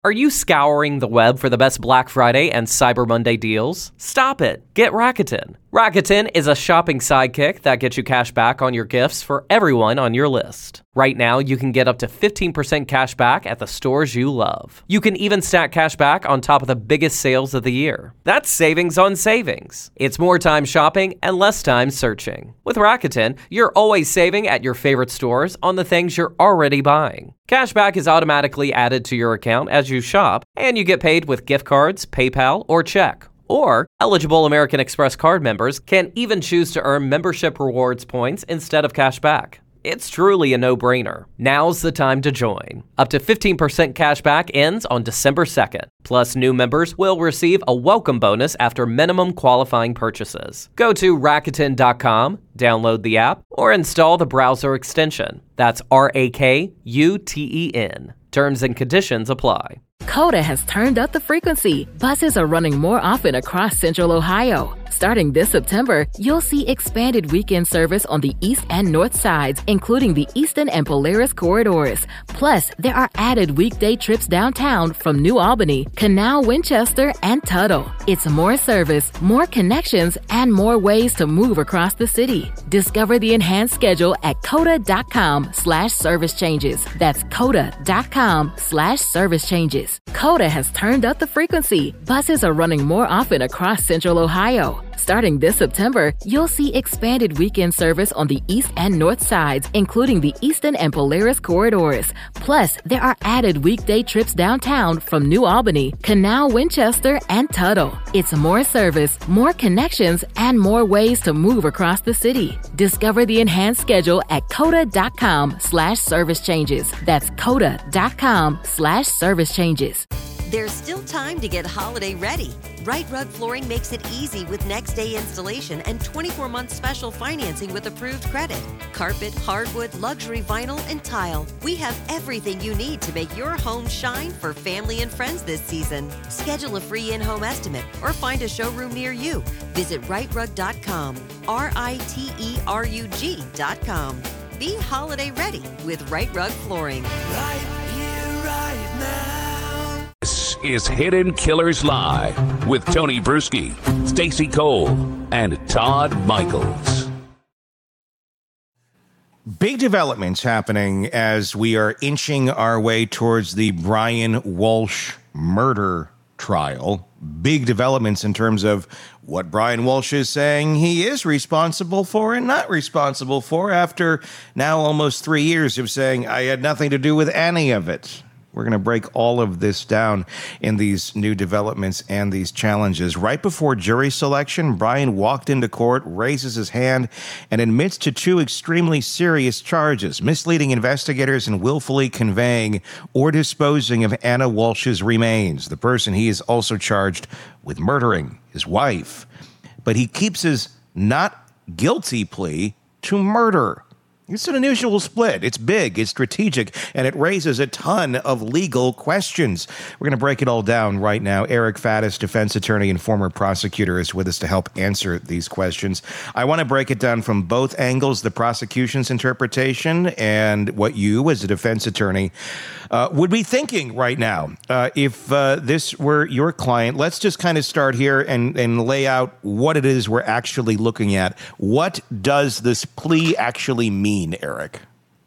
Are you scouring the web for the best Black Friday and Cyber Monday deals? Stop it. Get Rakuten. Rakuten is a shopping sidekick that gets you cash back on your gifts for everyone on your list. Right now, you can get up to 15% cash back at the stores you love. You can even stack cash back on top of the biggest sales of the year. That's savings on savings. It's more time shopping and less time searching. With Rakuten, you're always saving at your favorite stores on the things you're already buying. Cashback is automatically added to your account as you shop, and you get paid with gift cards, PayPal, or check. Or, eligible American Express card members can even choose to earn membership rewards points instead of cash back. It's truly a no-brainer. Now's the time to join. Up to 15% cash back ends on December 2nd. Plus, new members will receive a welcome bonus after minimum qualifying purchases. Go to Rakuten.com, download the app, or install the browser extension. That's Rakuten. Terms and conditions apply. Coda has turned up the frequency. Buses are running more often across Central Ohio. Starting this September, you'll see expanded weekend service on the east and north sides, including the Eastern and Polaris corridors. Plus, there are added weekday trips downtown from New Albany, Canal, Winchester, and Tuttle. It's more service, more connections, and more ways to move across the city. Discover the enhanced schedule at coda.com/service changes. That's coda.com/service changes. Coda has turned up the frequency. Buses are running more often across Central Ohio. Starting this September, you'll see expanded weekend service on the east and north sides, including the Eastern and Polaris corridors. Plus, there are added weekday trips downtown from New Albany, Canal, Winchester, and Tuttle. It's more service, more connections, and more ways to move across the city. Discover the enhanced schedule at coda.com/service changes. That's coda.com/service changes. There's still time to get holiday ready. Right Rug Flooring makes it easy with next day installation and 24-month special financing with approved credit. Carpet, hardwood, luxury vinyl, and tile. We have everything you need to make your home shine for family and friends this season. Schedule a free in-home estimate or find a showroom near you. Visit rightrug.com, RITERUG.com. Be holiday ready with Right Rug Flooring. Right here, right now. This is Hidden Killers Live with Tony Bruschi, Stacey Cole, and Todd Michaels. Big developments happening as we are inching our way towards the Brian Walsh murder trial. Big developments in terms of what Brian Walsh is saying he is responsible for and not responsible for after now almost 3 years of saying, I had nothing to do with any of it. We're going to break all of this down in these new developments and these challenges. Right before jury selection, Brian walked into court, raises his hand, and admits to 2 extremely serious charges: misleading investigators and willfully conveying or disposing of Anna Walsh's remains, the person he is also charged with murdering, his wife. But he keeps his not guilty plea to murder. It's an unusual split. It's big, it's strategic, and it raises a ton of legal questions. We're going to break it all down right now. Eric Faddis, defense attorney and former prosecutor, is with us to help answer these questions. I want to break it down from both angles, the prosecution's interpretation and what you, as a defense attorney, would be thinking right now. If this were your client, let's just kind of start here and lay out what it is we're actually looking at. What does this plea actually mean, Eric?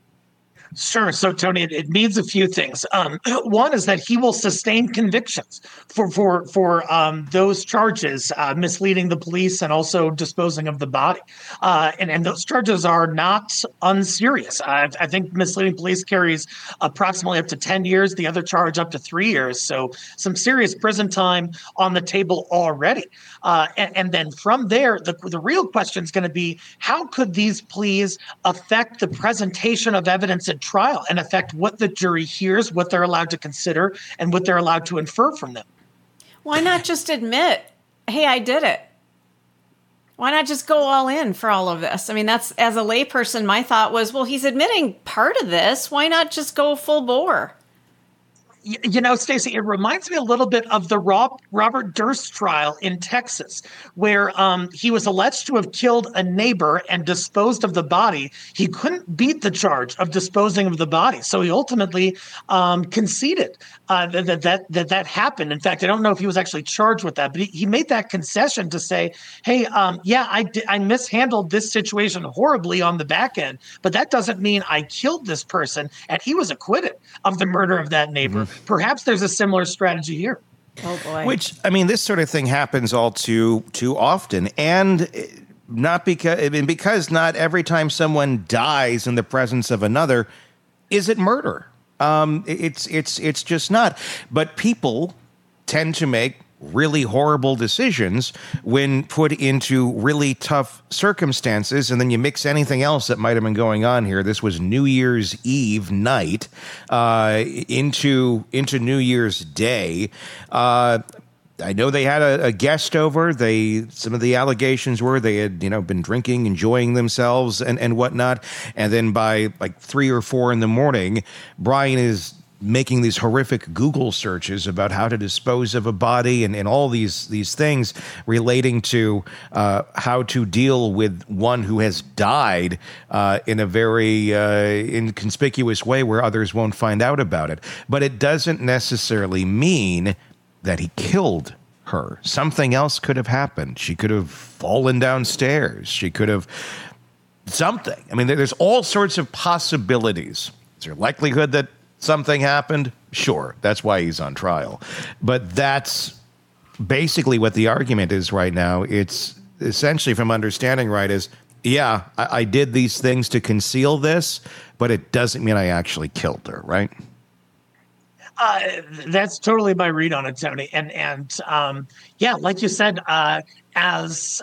Sure. So, Tony, it means a few things. One is that he will sustain convictions for those charges, misleading the police and also disposing of the body. And those charges are not unserious. I think misleading police carries approximately up to 10 years, the other charge up to 3 years. So some serious prison time on the table already. And then from there, the real question is going to be, how could these pleas affect the presentation of evidence at trial and affect what the jury hears, what they're allowed to consider, and what they're allowed to infer from them? Why not just admit, hey, I did it? Why not just go all in for all of this? I mean, that's, as a layperson, my thought was, well, he's admitting part of this. Why not just go full bore? Stacey, it reminds me a little bit of the Robert Durst trial in Texas, where he was alleged to have killed a neighbor and disposed of the body. He couldn't beat the charge of disposing of the body, so he ultimately conceded that happened. In fact, I don't know if he was actually charged with that, but he made that concession to say, "Hey, I mishandled this situation horribly on the back end, but that doesn't mean I killed this person." And he was acquitted of the murder of that neighbor. Perhaps there's a similar strategy here. Oh boy. Which, I mean, this sort of thing happens all too often, and not because not every time someone dies in the presence of another is it murder. It's just not. But people tend to make really horrible decisions when put into really tough circumstances, and then you mix anything else that might have been going on here. This was New Year's Eve night into New Year's Day. I know they had a guest over. Some of the allegations were they had been drinking, enjoying themselves, and whatnot. And then by like 3 or 4 in the morning, Brian is making these horrific Google searches about how to dispose of a body and all these things relating to how to deal with one who has died in a very inconspicuous way where others won't find out about it. But it doesn't necessarily mean that he killed her. Something else could have happened. She could have fallen downstairs. She could have something. I mean, there's all sorts of possibilities. Is there likelihood that something happened? Sure. That's why he's on trial. But that's basically what the argument is right now. It's essentially, from understanding right, is, yeah, I did these things to conceal this, but it doesn't mean I actually killed her, right? That's totally my read on it, Tony. And yeah, like you said, as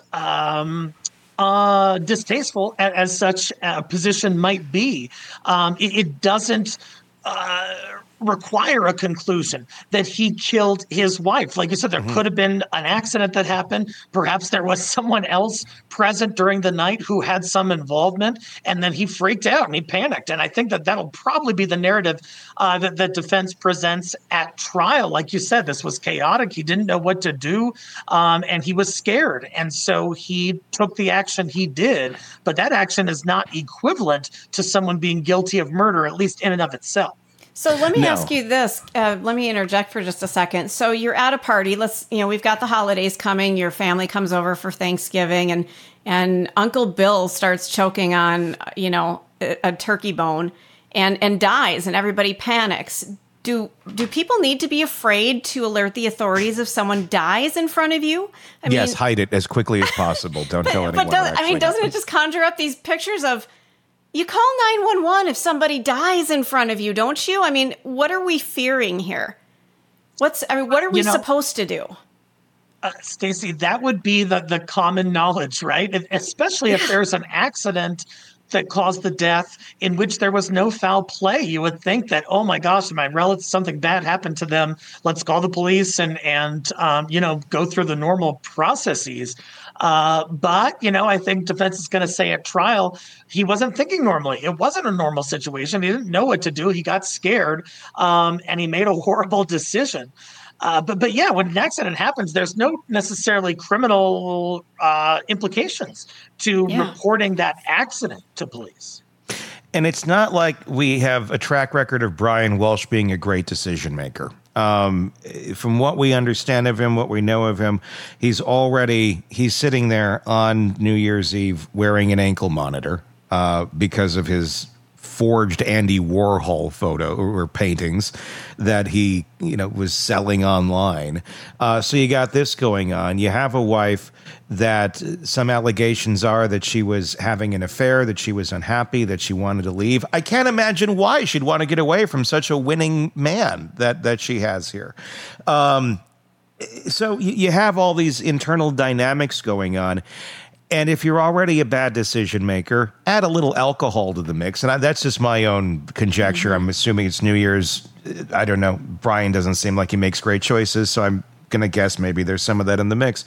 distasteful as such a position might be, it doesn't require a conclusion that he killed his wife. Like you said, there could have been an accident that happened. Perhaps there was someone else present during the night who had some involvement, and then he freaked out and he panicked. And I think that that'll probably be the narrative that the defense presents at trial. Like you said, this was chaotic. He didn't know what to do, and he was scared. And so he took the action he did. But that action is not equivalent to someone being guilty of murder, at least in and of itself. So let me ask you this. Let me interject for just a second. So you're at a party. We've got the holidays coming. Your family comes over for Thanksgiving, and Uncle Bill starts choking on, a turkey bone and dies, and everybody panics. Do people need to be afraid to alert the authorities if someone dies in front of you? Yes, hide it as quickly as possible. Don't tell anyone. But doesn't it just conjure up these pictures of, you call 911 if somebody dies in front of you, don't you? I mean, what are we fearing here? What are we supposed to do? Stacey, that would be the common knowledge, right? Especially if there's an accident that caused the death in which there was no foul play. You would think that, oh my gosh, my relative, something bad happened to them. Let's call the police and go through the normal processes. But I think defense is going to say at trial, he wasn't thinking normally. It wasn't a normal situation. He didn't know what to do. He got scared, and he made a horrible decision. But yeah, when an accident happens, there's no necessarily criminal implications to reporting that accident to police. And it's not like we have a track record of Brian Walsh being a great decision maker. From what we understand of him, what we know of him, he's sitting there on New Year's Eve wearing an ankle monitor because of his forged Andy Warhol photo or paintings that he, was selling online. So you got this going on. You have a wife that some allegations are that she was having an affair, that she was unhappy, that she wanted to leave. I can't imagine why she'd want to get away from such a winning man that she has here. So you have all these internal dynamics going on. And if you're already a bad decision maker, add a little alcohol to the mix. And that's just my own conjecture. Mm-hmm. I'm assuming it's New Year's. I don't know. Brian doesn't seem like he makes great choices, so I'm going to guess maybe there's some of that in the mix.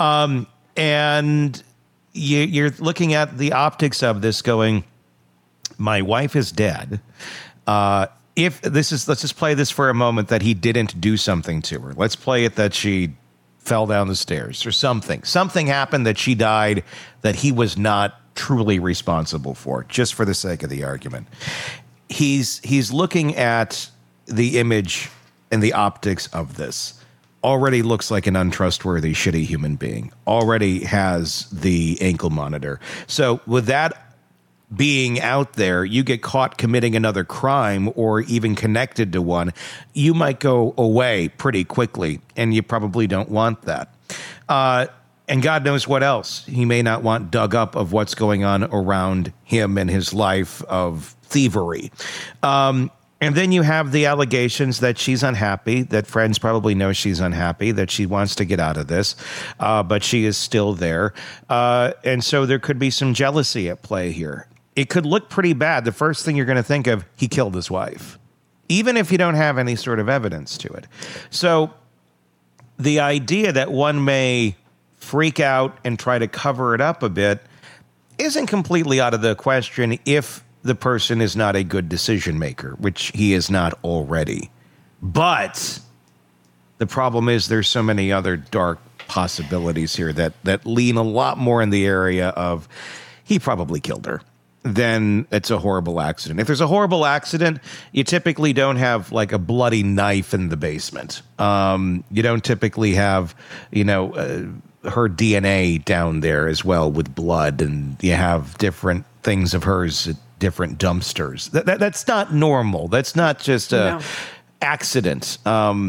And you're looking at the optics of this going, my wife is dead. let's just play this for a moment that he didn't do something to her. Let's play it that she fell down the stairs or something. Something happened that she died that he was not truly responsible for, just for the sake of the argument. He's looking at the image and the optics of this. Already looks like an untrustworthy, shitty human being. Already has the ankle monitor. So with that being out there, you get caught committing another crime or even connected to one, you might go away pretty quickly, and you probably don't want that. And God knows what else he may not want dug up of what's going on around him and his life of thievery. And then you have the allegations that she's unhappy, that friends probably know she's unhappy, that she wants to get out of this, but she is still there. And so there could be some jealousy at play here. It could look pretty bad. The first thing you're going to think of, he killed his wife, even if you don't have any sort of evidence to it. So the idea that one may freak out and try to cover it up a bit isn't completely out of the question if the person is not a good decision maker, which he is not already. But the problem is there's so many other dark possibilities here that lean a lot more in the area of he probably killed her. Then it's a horrible accident. If there's a horrible accident, you typically don't have like a bloody knife in the basement. You don't typically have, her DNA down there as well with blood, and you have different things of hers at different dumpsters. That's not normal. That's not just a accident.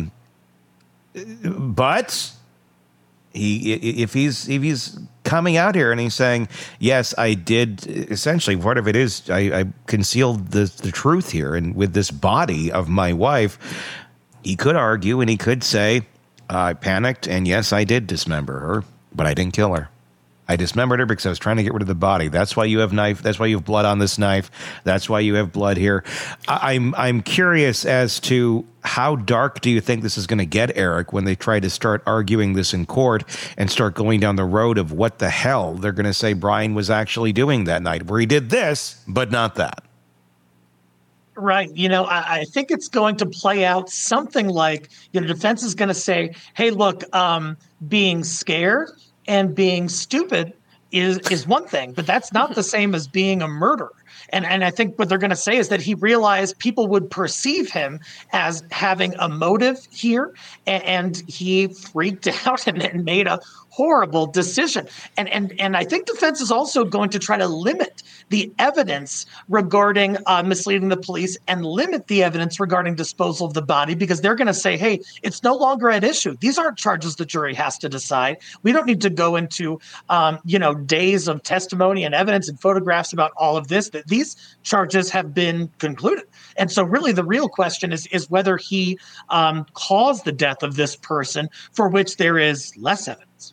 But if he's coming out here and he's saying, yes, I did, essentially part of it is I concealed the truth here, and with this body of my wife, he could argue and he could say, I panicked, and yes, I did dismember her, but I didn't kill her. I dismembered her because I was trying to get rid of the body. That's why you have knife. That's why you have blood on this knife. That's why you have blood here. I'm curious as to how dark do you think this is going to get, Eric, when they try to start arguing this in court and start going down the road of what the hell they're going to say Brian was actually doing that night, where he did this, but not that. Right. I think it's going to play out something like, defense is going to say, hey, look, being scared and being stupid is one thing, but that's not the same as being a murderer. And I think what they're going to say is that he realized people would perceive him as having a motive here, and he freaked out and made a horrible decision. And I think defense is also going to try to limit the evidence regarding misleading the police and limit the evidence regarding disposal of the body, because they're going to say, hey, it's no longer at issue. These aren't charges the jury has to decide. We don't need to go into, days of testimony and evidence and photographs about all of this. That these charges have been concluded. And so really the real question is whether he caused the death of this person, for which there is less evidence.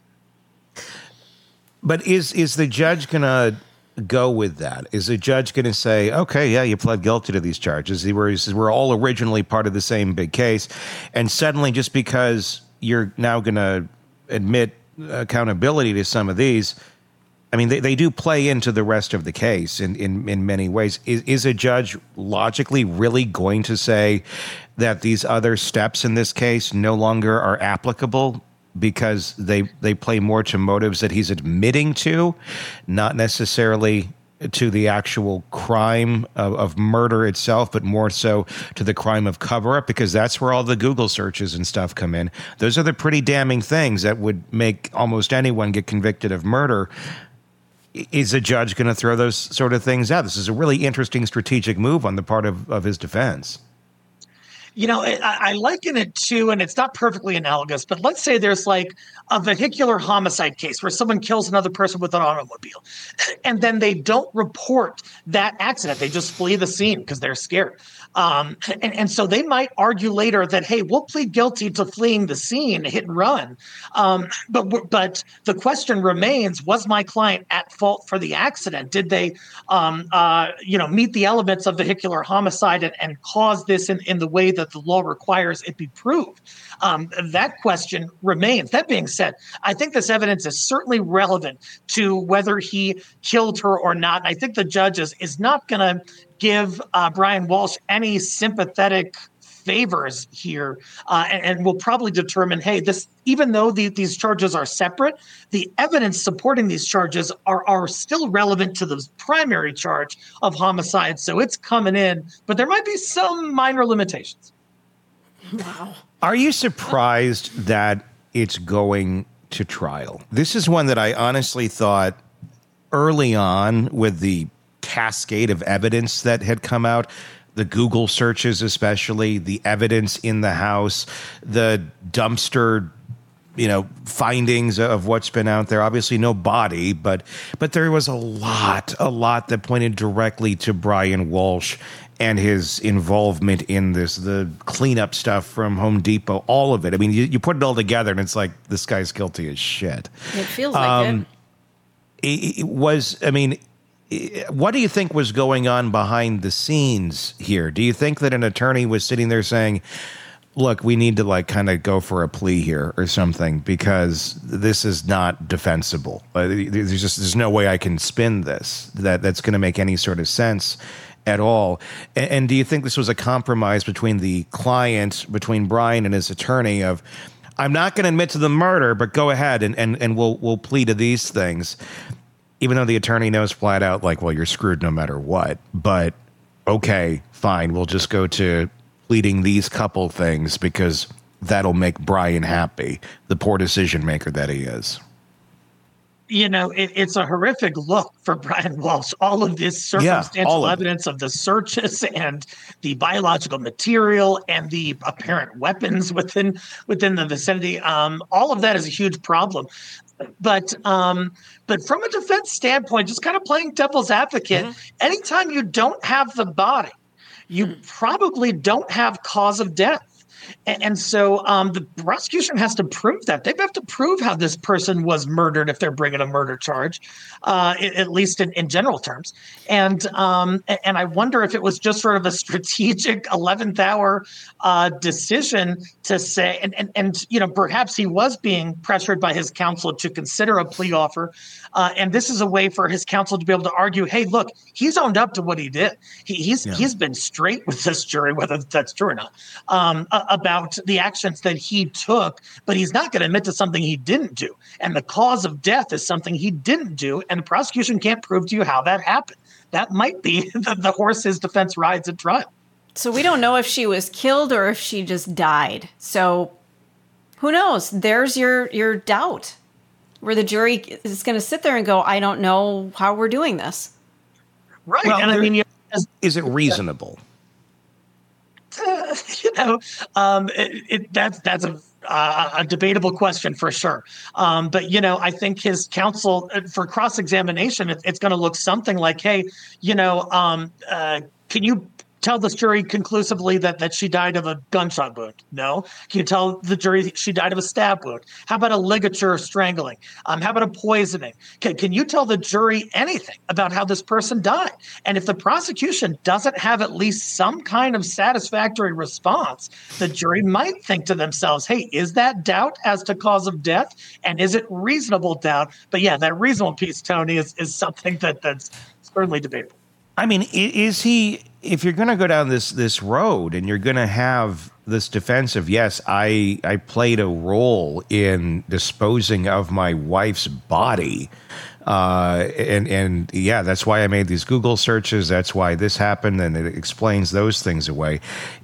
But is the judge going to go with that? Is the judge going to say, okay, yeah, you pled guilty to these charges. We're all originally part of the same big case. And suddenly, just because you're now going to admit accountability to some of these, I mean, they do play into the rest of the case in many ways. Is a judge logically really going to say that these other steps in this case no longer are applicable because they play more to motives that he's admitting to, not necessarily to the actual crime of murder itself, but more so to the crime of cover-up, because that's where all the Google searches and stuff come in. Those are the pretty damning things that would make almost anyone get convicted of murder. Is a judge going to throw those sort of things out? This is a really interesting strategic move on the part of his defense. I liken it to, and it's not perfectly analogous, but let's say there's like a vehicular homicide case where someone kills another person with an automobile, and then they don't report that accident. They just flee the scene because they're scared. And so they might argue later that, hey, we'll plead guilty to fleeing the scene, hit and run. But the question remains, was my client at fault for the accident? Did they, meet the elements of vehicular homicide and cause this in the way that the law requires it be proved? That question remains. That being said, I think this evidence is certainly relevant to whether he killed her or not. And I think the judge is not going to give Brian Walsh any sympathetic favors here, and will probably determine, hey, this, even though these charges are separate, the evidence supporting these charges are still relevant to the primary charge of homicide. So it's coming in, but there might be some minor limitations. Wow. Are you surprised that it's going to trial? This is one that I honestly thought early on, with the cascade of evidence that had come out, the Google searches, especially the evidence in the house, the dumpster, findings of what's been out there. Obviously no body, but there was a lot that pointed directly to Brian Walsh and his involvement in this, the cleanup stuff from Home Depot, all of it. I mean, you put it all together and it's like, this guy's guilty as shit. It feels like it. What do you think was going on behind the scenes here? Do you think that an attorney was sitting there saying, look, we need to kind of go for a plea here or something, because this is not defensible. There's no way I can spin this, that's going to make any sort of sense at all. And do you think this was a compromise between the client, between Brian and his attorney, of, I'm not going to admit to the murder, but go ahead and we'll plead to these things, even though the attorney knows flat out, well, you're screwed no matter what. But okay, fine, we'll just go to pleading these couple things because that'll make Brian happy, the poor decision maker that he is. It's a horrific look for Brian Walsh. All of this circumstantial evidence of the searches and the biological material and the apparent weapons within the vicinity, all of that is a huge problem. But from a defense standpoint, just kind of playing devil's advocate, anytime you don't have the body, you probably don't have cause of death. And so the prosecution has to prove that. They have to prove how this person was murdered if they're bringing a murder charge, at least in general terms. And I wonder if it was just sort of a strategic 11th hour decision to say, and perhaps he was being pressured by his counsel to consider a plea offer. And this is a way for his counsel to be able to argue, hey, look, he's owned up to what he did. He's been straight with this jury, whether that's true or not, about the actions that he took, but he's not going to admit to something he didn't do. And the cause of death is something he didn't do, and the prosecution can't prove to you how that happened. That might be the horse his defense rides at trial. So we don't know if she was killed or if she just died. So who knows? There's your doubt, where the jury is going to sit there and go, I don't know how we're doing this. Right. Well, and is it reasonable? That's a debatable question for sure. But I think his counsel for cross-examination, it's going to look something like, hey, can you tell this jury conclusively that she died of a gunshot wound? No. Can you tell the jury she died of a stab wound? How about a ligature strangling? How about a poisoning? Can you tell the jury anything about how this person died? And if the prosecution doesn't have at least some kind of satisfactory response, the jury might think to themselves, hey, is that doubt as to cause of death? And is it reasonable doubt? But yeah, that reasonable piece, Tony, is something that's certainly debatable. I mean, is he, if you're going to go down this road and you're going to have this defense of, yes, I played a role in disposing of my wife's body, and yeah, that's why I made these Google searches, that's why this happened, and it explains those things away.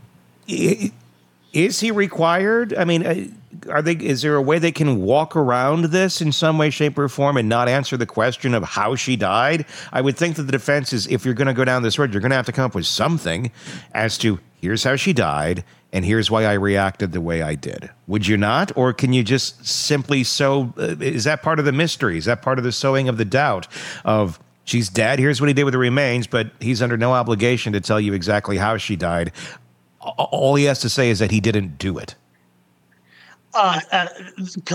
Is he required? I mean, is there a way they can walk around this in some way, shape, or form and not answer the question of how she died? I would think that the defense is, if you're going to go down this road, you're going to have to come up with something as to, here's how she died, and here's why I reacted the way I did. Would you not? Or can you just simply is that part of the mystery? Is that part of the sowing of the doubt of, she's dead, here's what he did with the remains, but he's under no obligation to tell you exactly how she died. All he has to say is that he didn't do it.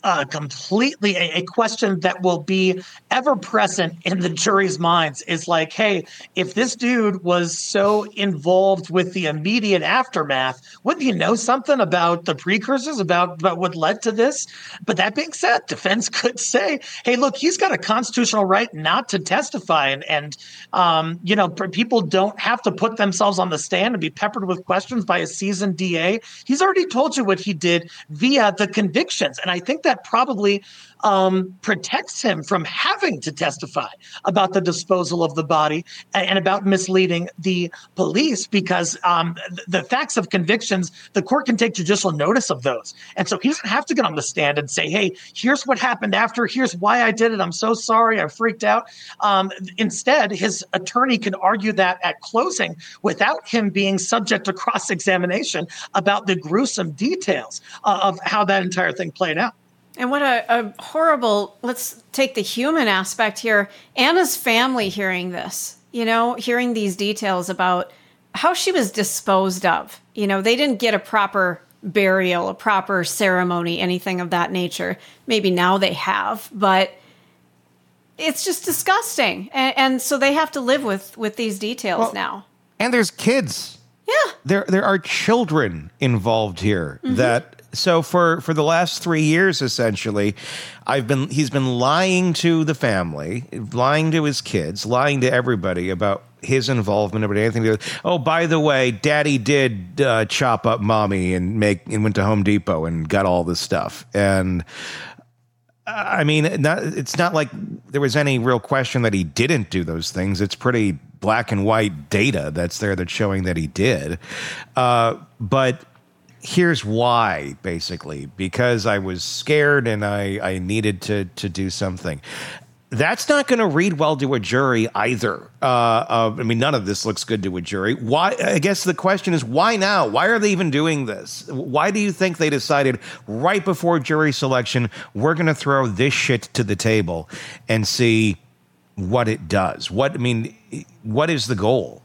completely a question that will be ever present in the jury's minds is like, hey, if this dude was so involved with the immediate aftermath, wouldn't you know something about the precursors, about what led to this? But that being said, defense could say, hey, look, he's got a constitutional right not to testify. And people don't have to put themselves on the stand and be peppered with questions by a seasoned DA. He's already told you what he did via the convictions. And I think that probably protects him from having to testify about the disposal of the body and about misleading the police, because the facts of convictions, the court can take judicial notice of those. And so he doesn't have to get on the stand and say, hey, here's what happened after, here's why I did it, I'm so sorry, I freaked out. Instead, his attorney can argue that at closing without him being subject to cross-examination about the gruesome details of how that entire thing played out. And what a horrible, let's take the human aspect here. Anna's family hearing this, hearing these details about how she was disposed of. They didn't get a proper burial, a proper ceremony, anything of that nature. Maybe now they have, but it's just disgusting. And so they have to live with these details now. And there's kids. Yeah. There are children involved here that. So for the last 3 years, essentially, he's been lying to the family, lying to his kids, lying to everybody about his involvement about anything to do. Oh, by the way, Daddy did chop up Mommy and went to Home Depot and got all this stuff. And I mean, it's not like there was any real question that he didn't do those things. It's pretty black and white data that's there that's showing that he did. But here's why, basically, because I was scared and I needed to do something. That's not going to read well to a jury either. None of this looks good to a jury. Why? I guess the question is, why now? Why are they even doing this? Why do you think they decided right before jury selection, we're going to throw this shit to the table and see what it does? What is the goal?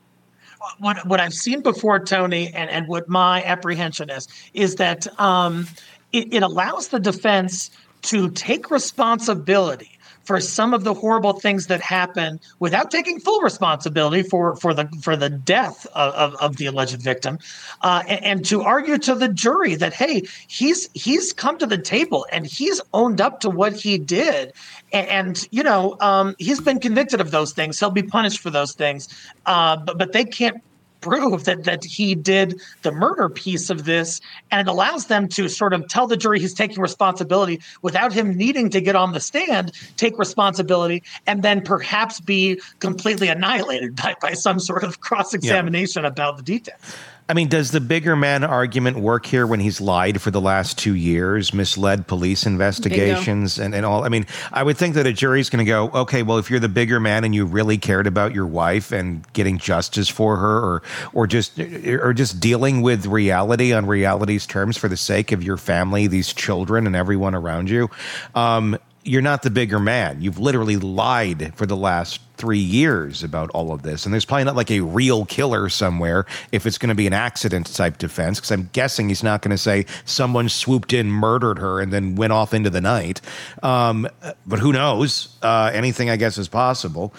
What I've seen before, Tony, and what my apprehension is that it allows the defense to take responsibility for some of the horrible things that happen without taking full responsibility for the death of the alleged victim, and to argue to the jury that, hey, he's come to the table and he's owned up to what he did, and he's been convicted of those things. He'll be punished for those things, but they can't prove that he did the murder piece of this, and it allows them to sort of tell the jury he's taking responsibility without him needing to get on the stand, take responsibility, and then perhaps be completely annihilated by some sort of cross-examination about the details. I mean, does the bigger man argument work here when he's lied for the last 2 years, misled police investigations and all? I mean, I would think that a jury's going to go, okay, well, if you're the bigger man and you really cared about your wife and getting justice for her, or just dealing with reality on reality's terms for the sake of your family, these children and everyone around you, you're not the bigger man. You've literally lied for the last 3 years about all of this. And there's probably not like a real killer somewhere if it's going to be an accident type defense, because I'm guessing he's not going to say someone swooped in, murdered her, and then went off into the night. But who knows? Anything, I guess, is possible.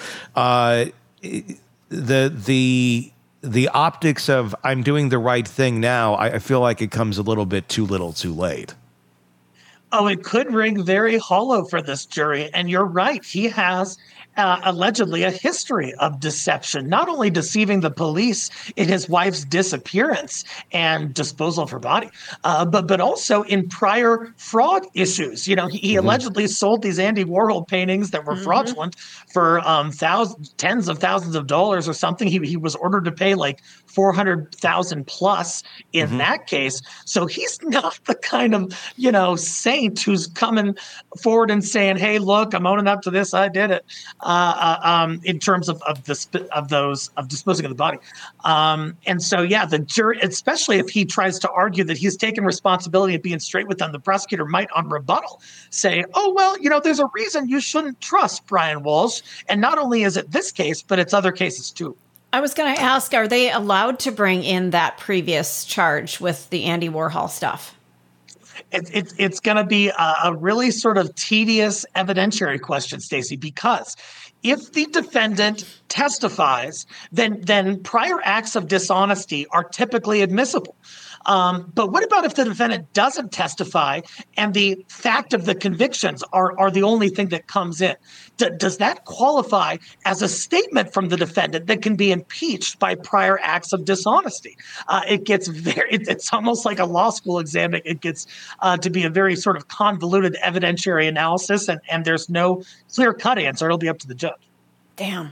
The optics of I'm doing the right thing now, I feel like it comes a little bit too little too late. Oh, it could ring very hollow for this jury. And you're right. He has allegedly a history of deception, not only deceiving the police in his wife's disappearance and disposal of her body, but also in prior fraud issues. He allegedly sold these Andy Warhol paintings that were fraudulent for tens of thousands of dollars or something. He was ordered to pay like $400,000 plus in that case. So he's not the kind of, saint who's coming forward and saying, hey, look, I'm owning up to this. I did it. In terms of disposing of the body. And so, the jury, especially if he tries to argue that he's taken responsibility of being straight with them, the prosecutor might on rebuttal say, oh, well, there's a reason you shouldn't trust Brian Walsh. And not only is it this case, but it's other cases too. I was going to ask, are they allowed to bring in that previous charge with the Andy Warhol stuff? It's going to be a really sort of tedious evidentiary question, Stacey, because if the defendant testifies, then prior acts of dishonesty are typically admissible. But what about if the defendant doesn't testify and the fact of the convictions are the only thing that comes in? Does that qualify as a statement from the defendant that can be impeached by prior acts of dishonesty? It gets it's almost like a law school exam. It gets to be a very sort of convoluted evidentiary analysis, and there's no clear-cut answer. It'll be up to the judge. Damn.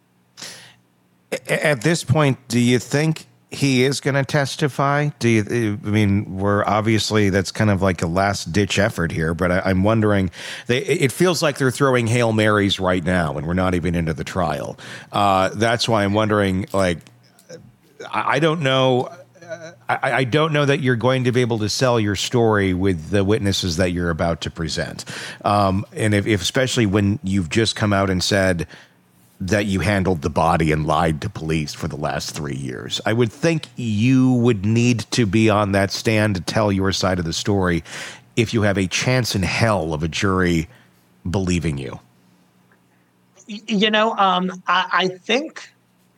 At this point, do you think he is going to testify? We're obviously, that's kind of like a last ditch effort here, but I'm wondering, it feels like they're throwing Hail Marys right now and we're not even into the trial. That's why I'm wondering, like, I don't know. I don't know that you're going to be able to sell your story with the witnesses that you're about to present. And if especially when you've just come out and said that you handled the body and lied to police for the last 3 years. I would think you would need to be on that stand to tell your side of the story if you have a chance in hell of a jury believing you. I think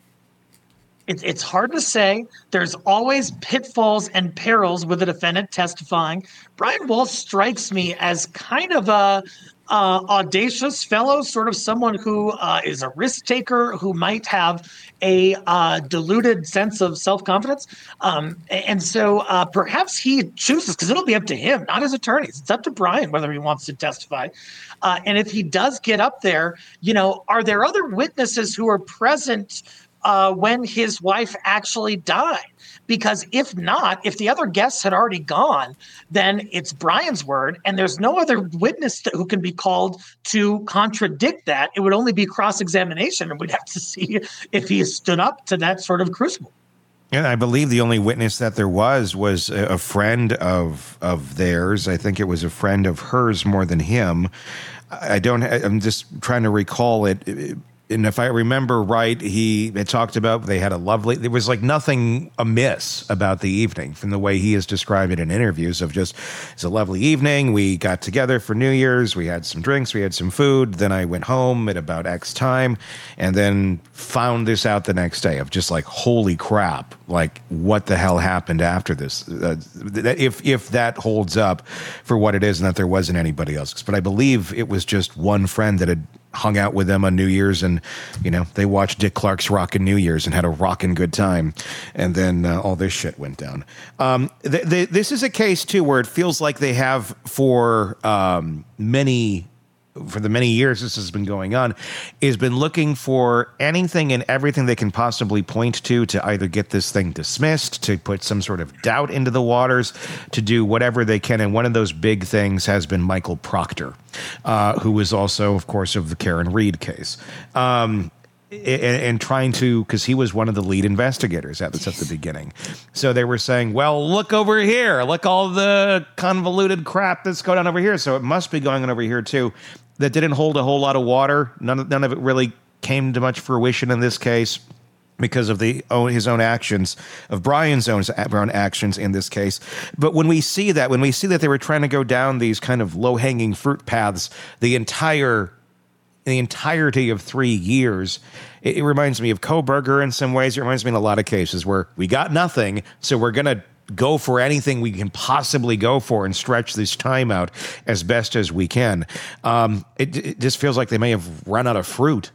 it's hard to say. There's always pitfalls and perils with a defendant testifying. Brian Walsh strikes me as kind of a audacious fellow, sort of someone who is a risk taker, who might have a diluted sense of self-confidence. And so perhaps he chooses, because it'll be up to him, not his attorneys. It's up to Brian whether he wants to testify. And if he does get up there, are there other witnesses who are present when his wife actually died? Because if not, if the other guests had already gone, then it's Brian's word, and there's no other witness who can be called to contradict that. It would only be cross-examination, and we'd have to see if he stood up to that sort of crucible. Yeah, I believe the only witness that there was a friend of theirs. I think it was a friend of hers more than him. I'm just trying to recall it. And if I remember right, he had talked about there was like nothing amiss about the evening from the way he has described it in interviews of just, it's a lovely evening. We got together for New Year's. We had some drinks. We had some food. Then I went home at about X time and then found this out the next day of just like, holy crap. Like, what the hell happened after this? If that holds up for what it is and that there wasn't anybody else. But I believe it was just one friend that had hung out with them on New Year's and, they watched Dick Clark's Rockin' New Year's and had a rockin' good time. And then all this shit went down. This is a case, too, where it feels like they have for the many years this has been going on, has been looking for anything and everything they can possibly point to either get this thing dismissed, to put some sort of doubt into the waters, to do whatever they can. And one of those big things has been Michael Proctor, who was also, of course, of the Karen Reed case. And trying to, because he was one of the lead investigators at the beginning. So they were saying, well, look over here. Look all the convoluted crap that's going on over here. So it must be going on over here, too. That didn't hold a whole lot of water. None of it really came to much fruition in this case because of his own actions, of Brian's own actions in this case. But when we see that they were trying to go down these kind of low-hanging fruit paths, the entirety of 3 years, it reminds me of Kohberger in some ways. It reminds me in a lot of cases where we got nothing, so we're going to go for anything we can possibly go for and stretch this time out as best as we can. It just feels like they may have run out of fruit.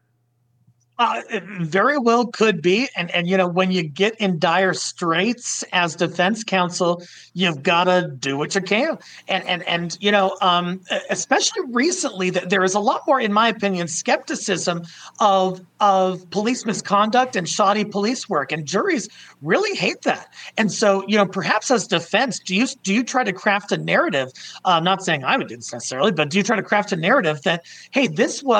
It very well could be. And when you get in dire straits as defense counsel, you've got to do what you can. And especially recently, there is a lot more, in my opinion, skepticism of police misconduct and shoddy police work. And juries really hate that. And so, perhaps as defense, do you try to craft a narrative? I'm not saying I would do this necessarily, but do you try to craft a narrative that, hey, this was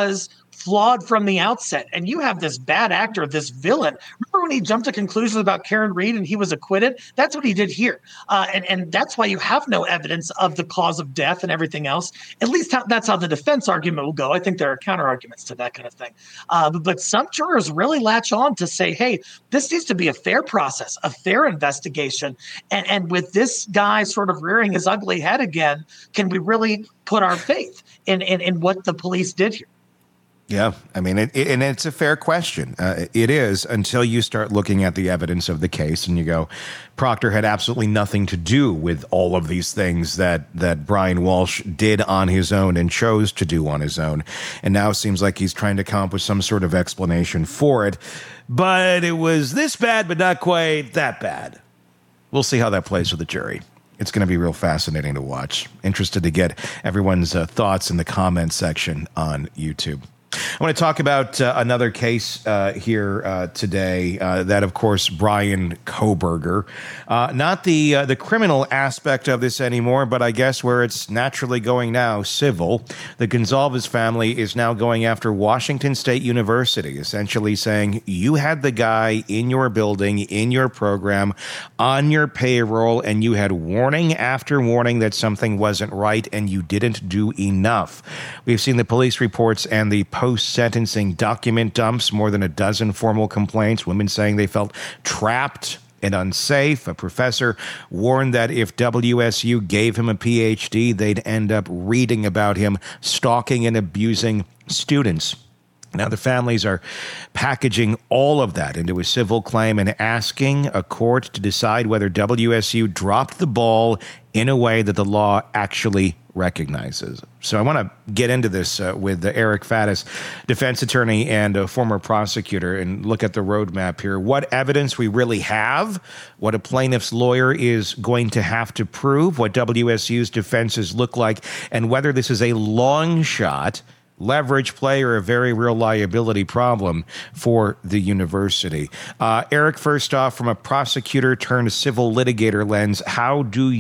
flawed from the outset. And you have this bad actor, this villain. Remember when he jumped to conclusions about Karen Read and he was acquitted? That's what he did here. And that's why you have no evidence of the cause of death and everything else. At least that's how the defense argument will go. I think there are counter arguments to that kind of thing. But some jurors really latch on to say, hey, this needs to be a fair process, a fair investigation. And with this guy sort of rearing his ugly head again, can we really put our faith in what the police did here? Yeah, I mean, and it's a fair question. It is, until you start looking at the evidence of the case and you go, Proctor had absolutely nothing to do with all of these things that Brian Walsh did on his own and chose to do on his own. And now it seems like he's trying to come up with some sort of explanation for it. But it was this bad, but not quite that bad. We'll see how that plays with the jury. It's going to be real fascinating to watch. Interested to get everyone's thoughts in the comments section on YouTube. I want to talk about another case here today. That, of course, Bryan Kohberger. Not the criminal aspect of this anymore, but I guess where it's naturally going now, civil. The Gonzalez family is now going after Washington State University, essentially saying you had the guy in your building, in your program, on your payroll, and you had warning after warning that something wasn't right, and you didn't do enough. We've seen the police reports and the post-sentencing document dumps, more than a dozen formal complaints, women saying they felt trapped and unsafe. A professor warned that if WSU gave him a PhD, they'd end up reading about him stalking and abusing students. Now, the families are packaging all of that into a civil claim and asking a court to decide whether WSU dropped the ball in a way that the law actually recognizes. So I want to get into this with Eric Faddis, defense attorney and a former prosecutor, and look at the roadmap here. What evidence we really have, what a plaintiff's lawyer is going to have to prove, what WSU's defenses look like, and whether this is a long shot leverage play or a very real liability problem for the university. Eric, first off, from a prosecutor turned civil litigator lens, how do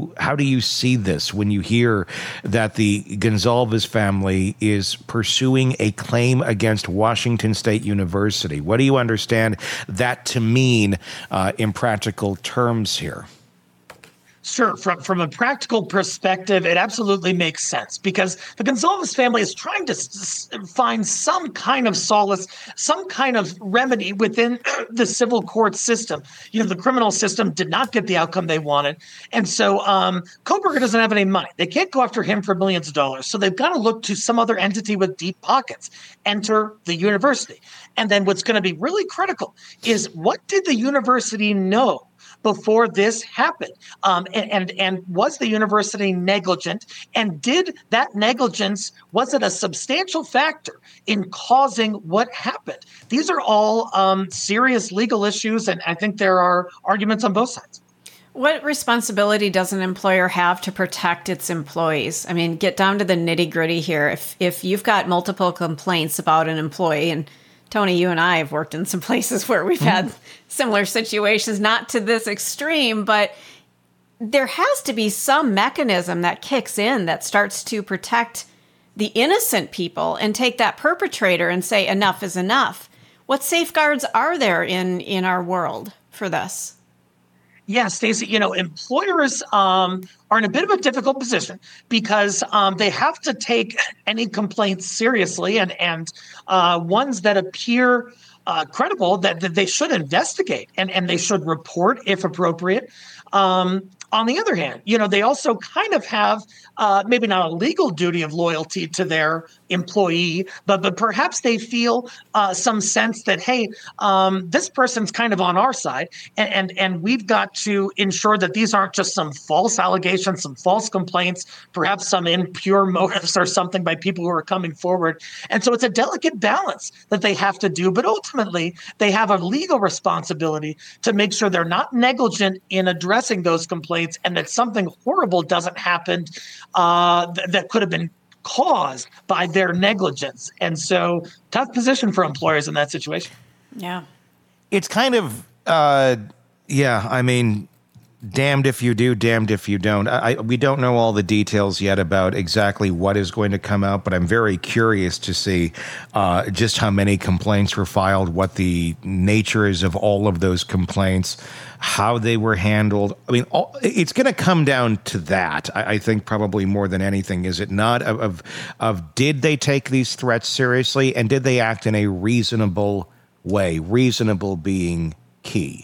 you see this when you hear that the Gonzalez family is pursuing a claim against Washington State University? What do you understand that to mean in practical terms here? Sure. From a practical perspective, it absolutely makes sense because the Gonzalez family is trying to find some kind of solace, some kind of remedy within the civil court system. You know, the criminal system did not get the outcome they wanted. And so Kohberger doesn't have any money. They can't go after him for millions of dollars. So they've got to look to some other entity with deep pockets. Enter the university. And then what's going to be really critical is what did the university know before this happened? And was the university negligent? And did that negligence, was it a substantial factor in causing what happened? These are all serious legal issues, and I think there are arguments on both sides. What responsibility does an employer have to protect its employees? I mean, get down to the nitty gritty here. If you've got multiple complaints about an employee, and Tony, you and I have worked in some places where we've had similar situations, not to this extreme, but there has to be some mechanism that kicks in that starts to protect the innocent people and take that perpetrator and say enough is enough. What safeguards are there in our world for this? Yeah, Stacey, you know, employers are in a bit of a difficult position because they have to take any complaints seriously and ones that appear credible that they should investigate and they should report if appropriate. On the other hand, you know, they also kind of have maybe not a legal duty of loyalty to their employee, but perhaps they feel some sense that, hey, this person's kind of on our side, and we've got to ensure that these aren't just some false allegations, some false complaints, perhaps some impure motives or something by people who are coming forward. And so it's a delicate balance that they have to do, but ultimately they have a legal responsibility to make sure they're not negligent in addressing those complaints and that something horrible doesn't happen that could have been caused by their negligence. And so tough position for employers in that situation. Yeah. It's kind of, I mean, damned if you do, damned if you don't. We don't know all the details yet about exactly what is going to come out, but I'm very curious to see just how many complaints were filed, what the nature is of all of those complaints, how they were handled. I mean, it's going to come down to that, I think, probably more than anything, is it not? Of did they take these threats seriously, and did they act in a reasonable way? Reasonable being key.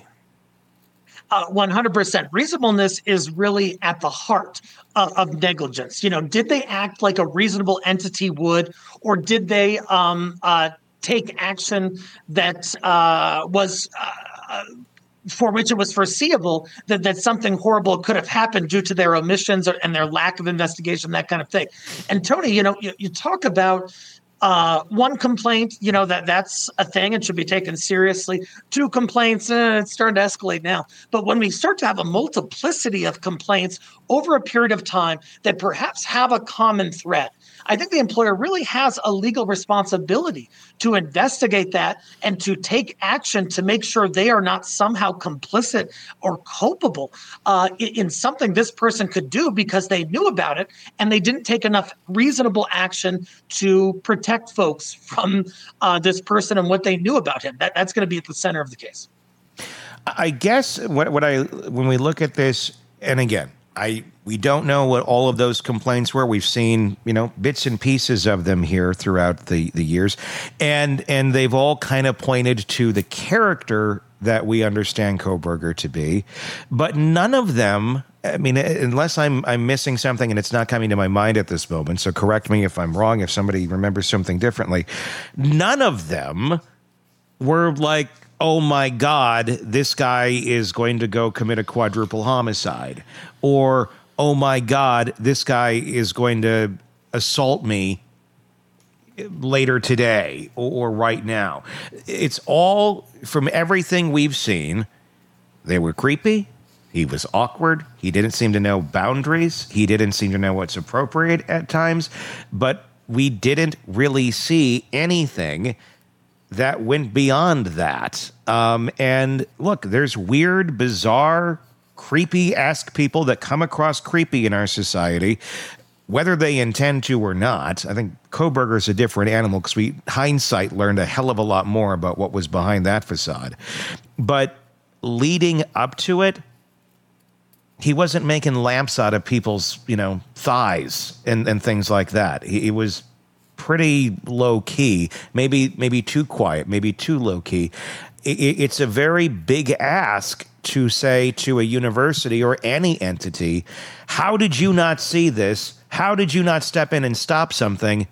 100%. Reasonableness is really at the heart of negligence. Did they act like a reasonable entity would, or did they take action that was for which it was foreseeable that something horrible could have happened due to their omissions and their lack of investigation, that kind of thing. And Tony, you talk about one complaint, that's a thing and should be taken seriously. 2 complaints, it's starting to escalate now. But when we start to have a multiplicity of complaints over a period of time that perhaps have a common thread, I think the employer really has a legal responsibility to investigate that and to take action to make sure they are not somehow complicit or culpable in something this person could do because they knew about it and they didn't take enough reasonable action to protect folks from this person and what they knew about him. That's going to be at the center of the case. I guess when we look at this, and again, we don't know what all of those complaints were. We've seen, bits and pieces of them here throughout the years. And they've all kind of pointed to the character that we understand Kohberger to be. But none of them, I mean, unless I'm missing something and it's not coming to my mind at this moment, so correct me if I'm wrong, if somebody remembers something differently, none of them were like, oh my God, this guy is going to go commit a quadruple homicide. Or, oh my God, this guy is going to assault me later today or right now. It's all, from everything we've seen, they were creepy. He was awkward. He didn't seem to know boundaries. He didn't seem to know what's appropriate at times. But we didn't really see anything that went beyond that. And look, there's weird, bizarre, creepy-esque people that come across creepy in our society, whether they intend to or not. I think Kohberger's a different animal because we, hindsight, learned a hell of a lot more about what was behind that facade. But leading up to it, he wasn't making lamps out of people's, thighs and things like that. He was pretty low key, maybe too quiet, maybe too low key. It's a very big ask to say to a university or any entity, how did you not see this? How did you not step in and stop something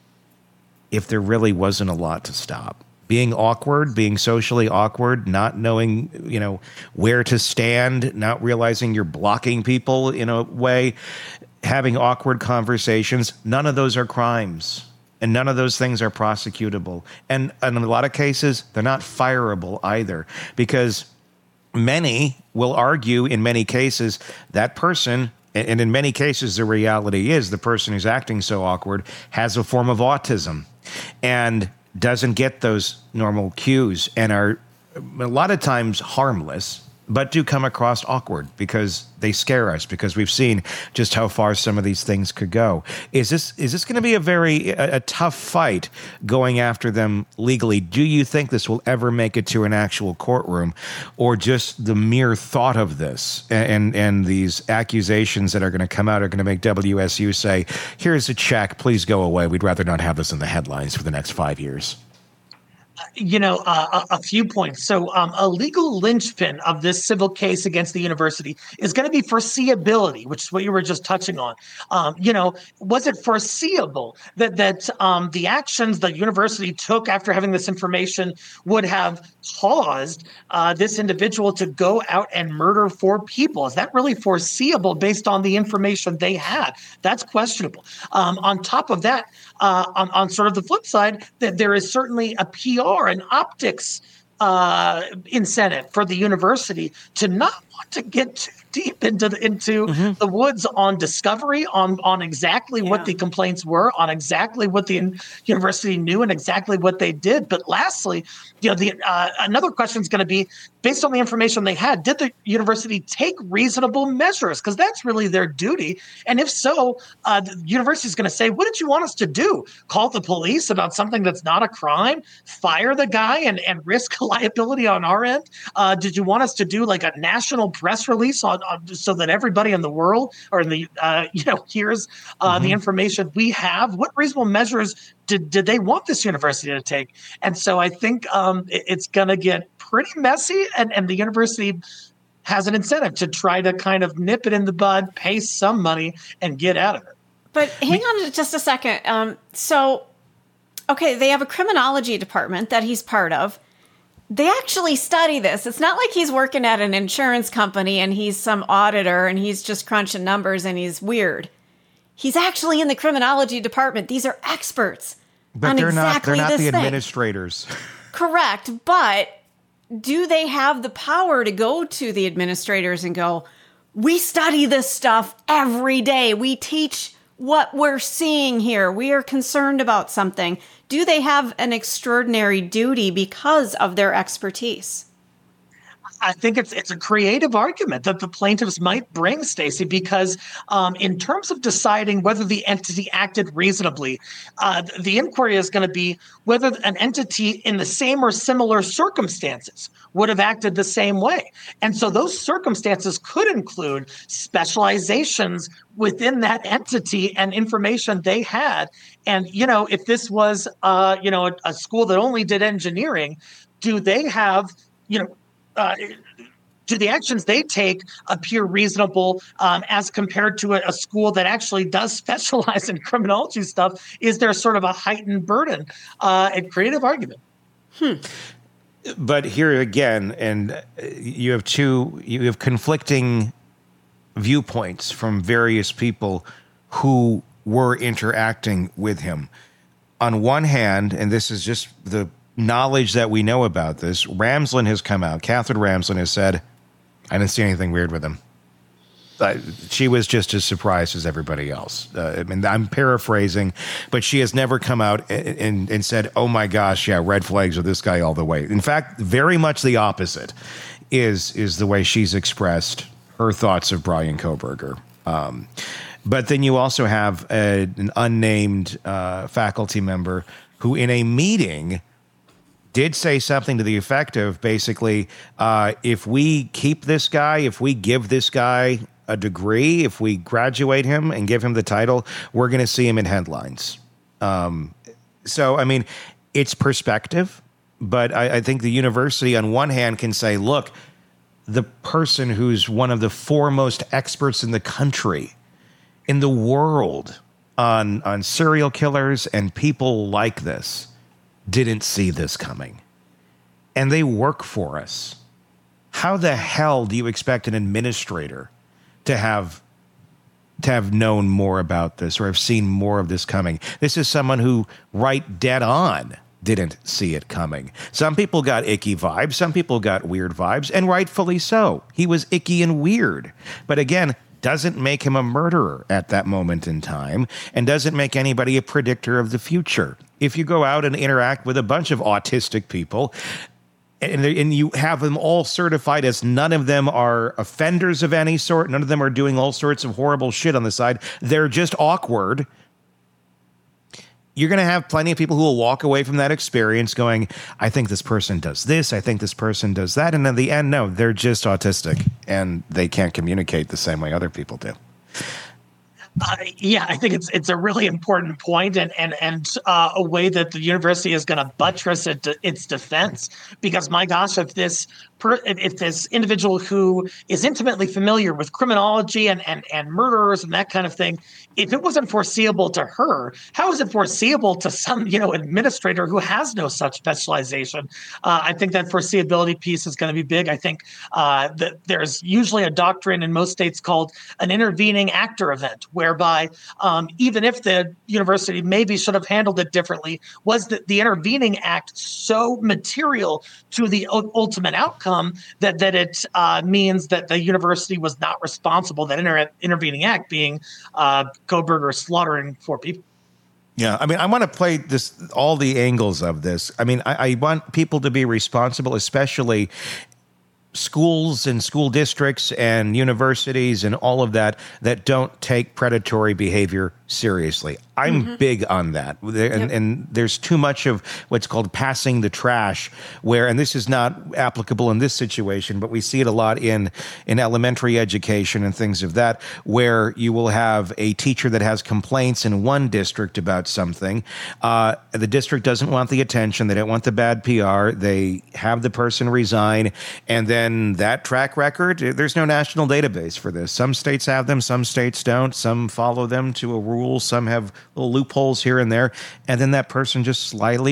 if there really wasn't a lot to stop? Being awkward, being socially awkward, not knowing, where to stand, not realizing you're blocking people in a way, having awkward conversations, none of those are crimes. And none of those things are prosecutable. And in a lot of cases, they're not fireable either, because many will argue in many cases that person, and in many cases the reality is the person who's acting so awkward has a form of autism and doesn't get those normal cues and are a lot of times harmless, but do come across awkward because they scare us, because we've seen just how far some of these things could go. Is this going to be a tough fight going after them legally? Do you think this will ever make it to an actual courtroom, or just the mere thought of this and these accusations that are going to come out are going to make WSU say, here's a check, please go away. We'd rather not have this in the headlines for the next 5 years? A few points. So a legal linchpin of this civil case against the university is going to be foreseeability, which is what you were just touching on. Was it foreseeable that the actions the university took after having this information would have caused this individual to go out and murder 4 people? Is that really foreseeable based on the information they had? That's questionable. On top of that, on sort of the flip side, that there is certainly a PR and optics incentive for the university to not want to get too deep into the woods on discovery, on exactly what the complaints were, on exactly what the university knew and exactly what they did. But lastly, another question is going to be, based on the information they had, did the university take reasonable measures? Because that's really their duty. And if so, the university is going to say, what did you want us to do? Call the police about something that's not a crime? Fire the guy and risk liability on our end? Did you want us to do like a national press release on so that everybody in the world or in the hears the information we have? What reasonable measures did they want this university to take? And so I think it's going to get pretty messy, and the university has an incentive to try to kind of nip it in the bud, pay some money, and get out of it. But hang on just a second. Okay, they have a criminology department that he's part of. They actually study this. It's not like he's working at an insurance company and he's some auditor and he's just crunching numbers and he's weird. He's actually in the criminology department. These are experts on exactly this thing. They're not the administrators. Correct. But do they have the power to go to the administrators and go, we study this stuff every day. We teach what we're seeing here. We are concerned about something. Do they have an extraordinary duty because of their expertise? I think it's a creative argument that the plaintiffs might bring, Stacey, because in terms of deciding whether the entity acted reasonably, the inquiry is going to be whether an entity in the same or similar circumstances would have acted the same way. And so those circumstances could include specializations within that entity and information they had. And, if this was, a school that only did engineering, do they have, do the actions they take appear reasonable as compared to a school that actually does specialize in criminology stuff? Is there sort of a heightened burden and creative argument? But here again, and you have conflicting viewpoints from various people who were interacting with him. On one hand, and this is just the knowledge that we know about this, Ramsland has come out. Catherine Ramsland has said, I didn't see anything weird with him. She was just as surprised as everybody else. I'm paraphrasing, but she has never come out and said, oh my gosh, yeah, red flags with this guy all the way. In fact, very much the opposite is the way she's expressed her thoughts of Bryan Kohberger. But then you also have an unnamed faculty member who in a meeting did say something to the effect of basically, if we keep this guy, if we give this guy a degree, if we graduate him and give him the title, we're going to see him in headlines. So, I mean, it's perspective, but I think the university on one hand can say, look, the person who's one of the foremost experts in the country, in the world on serial killers and people like this, didn't see this coming. And they work for us. How the hell do you expect an administrator to have known more about this or have seen more of this coming? This is someone who, right dead on, didn't see it coming. Some people got icky vibes. Some people got weird vibes, and rightfully so. He was icky and weird. But again, doesn't make him a murderer at that moment in time and doesn't make anybody a predictor of the future. If you go out and interact with a bunch of autistic people and you have them all certified as none of them are offenders of any sort, none of them are doing all sorts of horrible shit on the side, they're just awkward, you're going to have plenty of people who will walk away from that experience going, I think this person does this, I think this person does that. And in the end, no, they're just autistic and they can't communicate the same way other people do. Yeah, I think it's a really important point and a way that the university is going to buttress its defense. Because my gosh, if this individual who is intimately familiar with criminology and murderers and that kind of thing, if it wasn't foreseeable to her, how is it foreseeable to some administrator who has no such specialization? I think that foreseeability piece is going to be big. I think that there's usually a doctrine in most states called an intervening actor event, whereby even if the university maybe should have handled it differently, was that the intervening act so material to the ultimate outcome outcome that it means that the university was not responsible, that intervening act being Kohberger slaughtering 4 people. Yeah, I mean, I want to play all the angles of this. I mean, I want people to be responsible, especially schools and school districts and universities and all of that don't take predatory behavior seriously. I'm big on that. And there's too much of what's called passing the trash where, and this is not applicable in this situation, but we see it a lot in elementary education and things of that, where you will have a teacher that has complaints in one district about something. The district doesn't want the attention. They don't want the bad PR. They have the person resign. And then that track record, there's no national database for this. Some states have them. Some states don't. Some follow them to a rule. Some have little loopholes here and there, and then that person just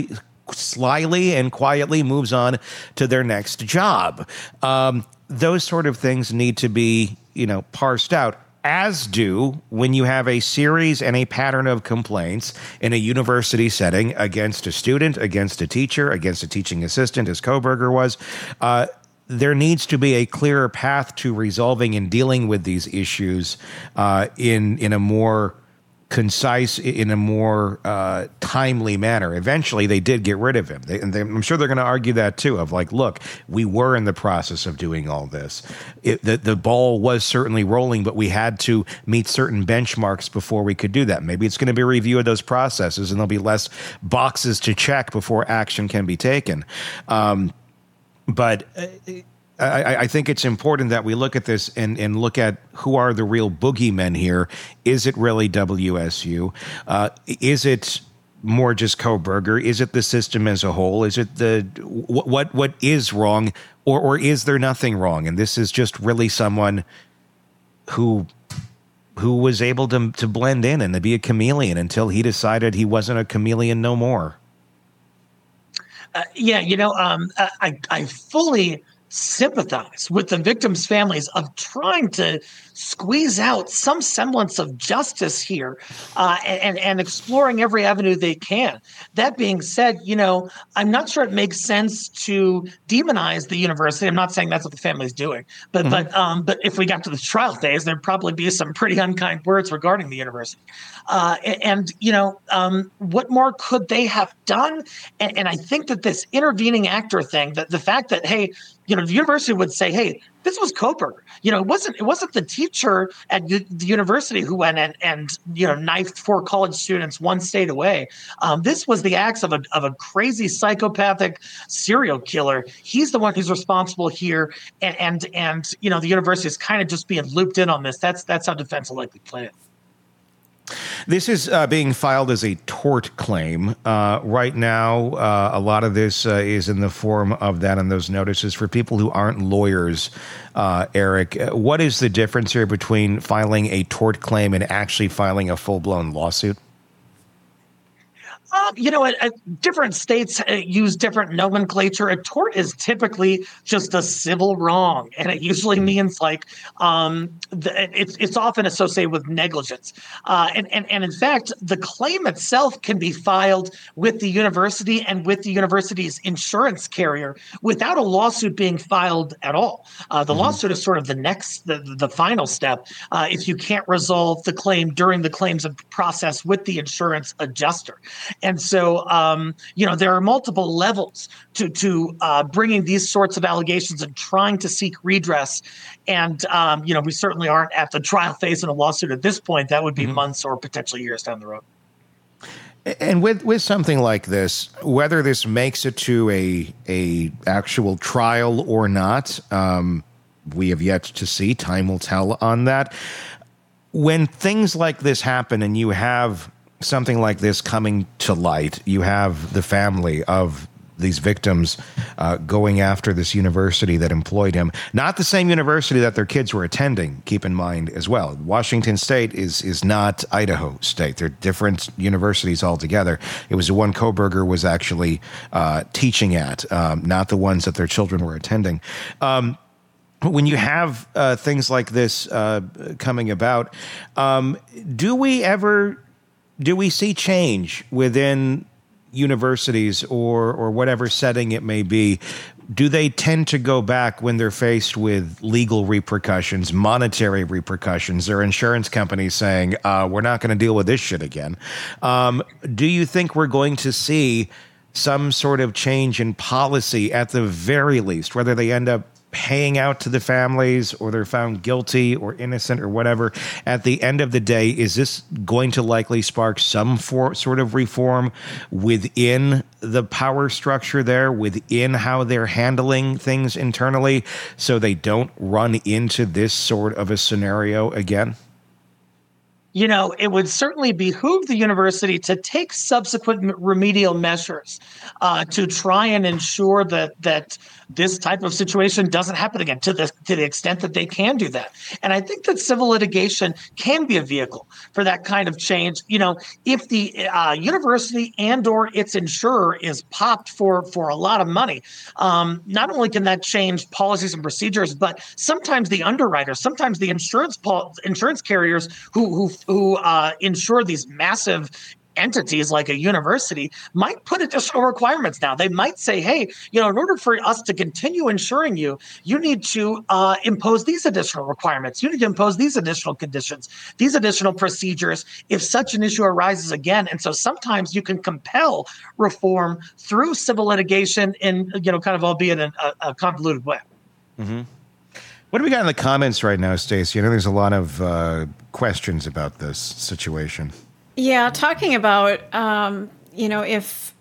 slyly and quietly moves on to their next job. Those sort of things need to be, parsed out, as do when you have a series and a pattern of complaints in a university setting against a student, against a teacher, against a teaching assistant, as Kohberger was. There needs to be a clearer path to resolving and dealing with these issues in a more concise, in a more timely manner. Eventually, they did get rid of him. I'm sure they're going to argue that too, of like, look, we were in the process of doing all this. The ball was certainly rolling, but we had to meet certain benchmarks before we could do that. Maybe it's going to be a review of those processes, and there'll be less boxes to check before action can be taken. But I think it's important that we look at this and look at who are the real boogeymen here. Is it really WSU? Is it more just Kohberger? Is it the system as a whole? Is it what is wrong, or is there nothing wrong? And this is just really someone who was able to blend in and to be a chameleon until he decided he wasn't a chameleon no more. I fully sympathize with the victims' families of trying to squeeze out some semblance of justice here and exploring every avenue they can. That being said, I'm not sure it makes sense to demonize the university. I'm not saying that's what the family's doing, but if we got to the trial phase, there'd probably be some pretty unkind words regarding the university. What more could they have done? And I think that this intervening actor thing, that the fact that, hey, the university would say, hey, this was Kohberger. It wasn't the teacher at the university who went and knifed 4 college students 1 state away. This was the acts of a crazy psychopathic serial killer. He's the one who's responsible here, and the university is kind of just being looped in on this. That's how defense will likely play it. This is being filed as a tort claim. Right now, a lot of this is in the form of that and those notices. For people who aren't lawyers, Eric, what is the difference here between filing a tort claim and actually filing a full-blown lawsuit? Different states use different nomenclature. A tort is typically just a civil wrong, and it usually means it's often associated with negligence. And in fact, the claim itself can be filed with the university and with the university's insurance carrier without a lawsuit being filed at all. The lawsuit is sort of the final step if you can't resolve the claim during the claims process with the insurance adjuster. And so, there are multiple levels to bringing these sorts of allegations and trying to seek redress. And, we certainly aren't at the trial phase in a lawsuit at this point. That would be months or potentially years down the road. And with something like this, whether this makes it to a actual trial or not, we have yet to see. Time will tell on that. When things like this happen and you have something like this coming to light, you have the family of these victims going after this university that employed him. Not the same university that their kids were attending, keep in mind as well. Washington State is not Idaho State. They're different universities altogether. It was the one Kohberger was actually teaching at, not the ones that their children were attending. When you have things like this coming about, do we see change within universities or whatever setting it may be do they tend to go back when they're faced with legal repercussions, monetary repercussions, their insurance companies saying, we're not going to deal with this shit again? Do you think we're going to see some sort of change in policy at the very least, whether they end up paying out to the families or they're found guilty or innocent or whatever? At the end of the day, is this going to likely spark some sort of reform within the power structure there, within how they're handling things internally, so they don't run into this sort of a scenario again? You know, it would certainly behoove the university to take subsequent remedial measures to try and ensure that this type of situation doesn't happen again, to the extent that they can do that. And I think that civil litigation can be a vehicle for that kind of change. You know, if the university and or its insurer is popped for a lot of money, not only can that change policies and procedures, but sometimes the underwriters, sometimes the insurance carriers who insure these massive entities like a university might put additional requirements now. They might say, hey, you know, in order for us to continue insuring you, you need to impose these additional requirements. You need to impose these additional conditions, these additional procedures if such an issue arises again. And so sometimes you can compel reform through civil litigation in, you know, kind of albeit in a convoluted way. Mm-hmm. What do we got in the comments right now, Stacey? I know there's a lot of questions about this situation. Yeah, talking about, you know, if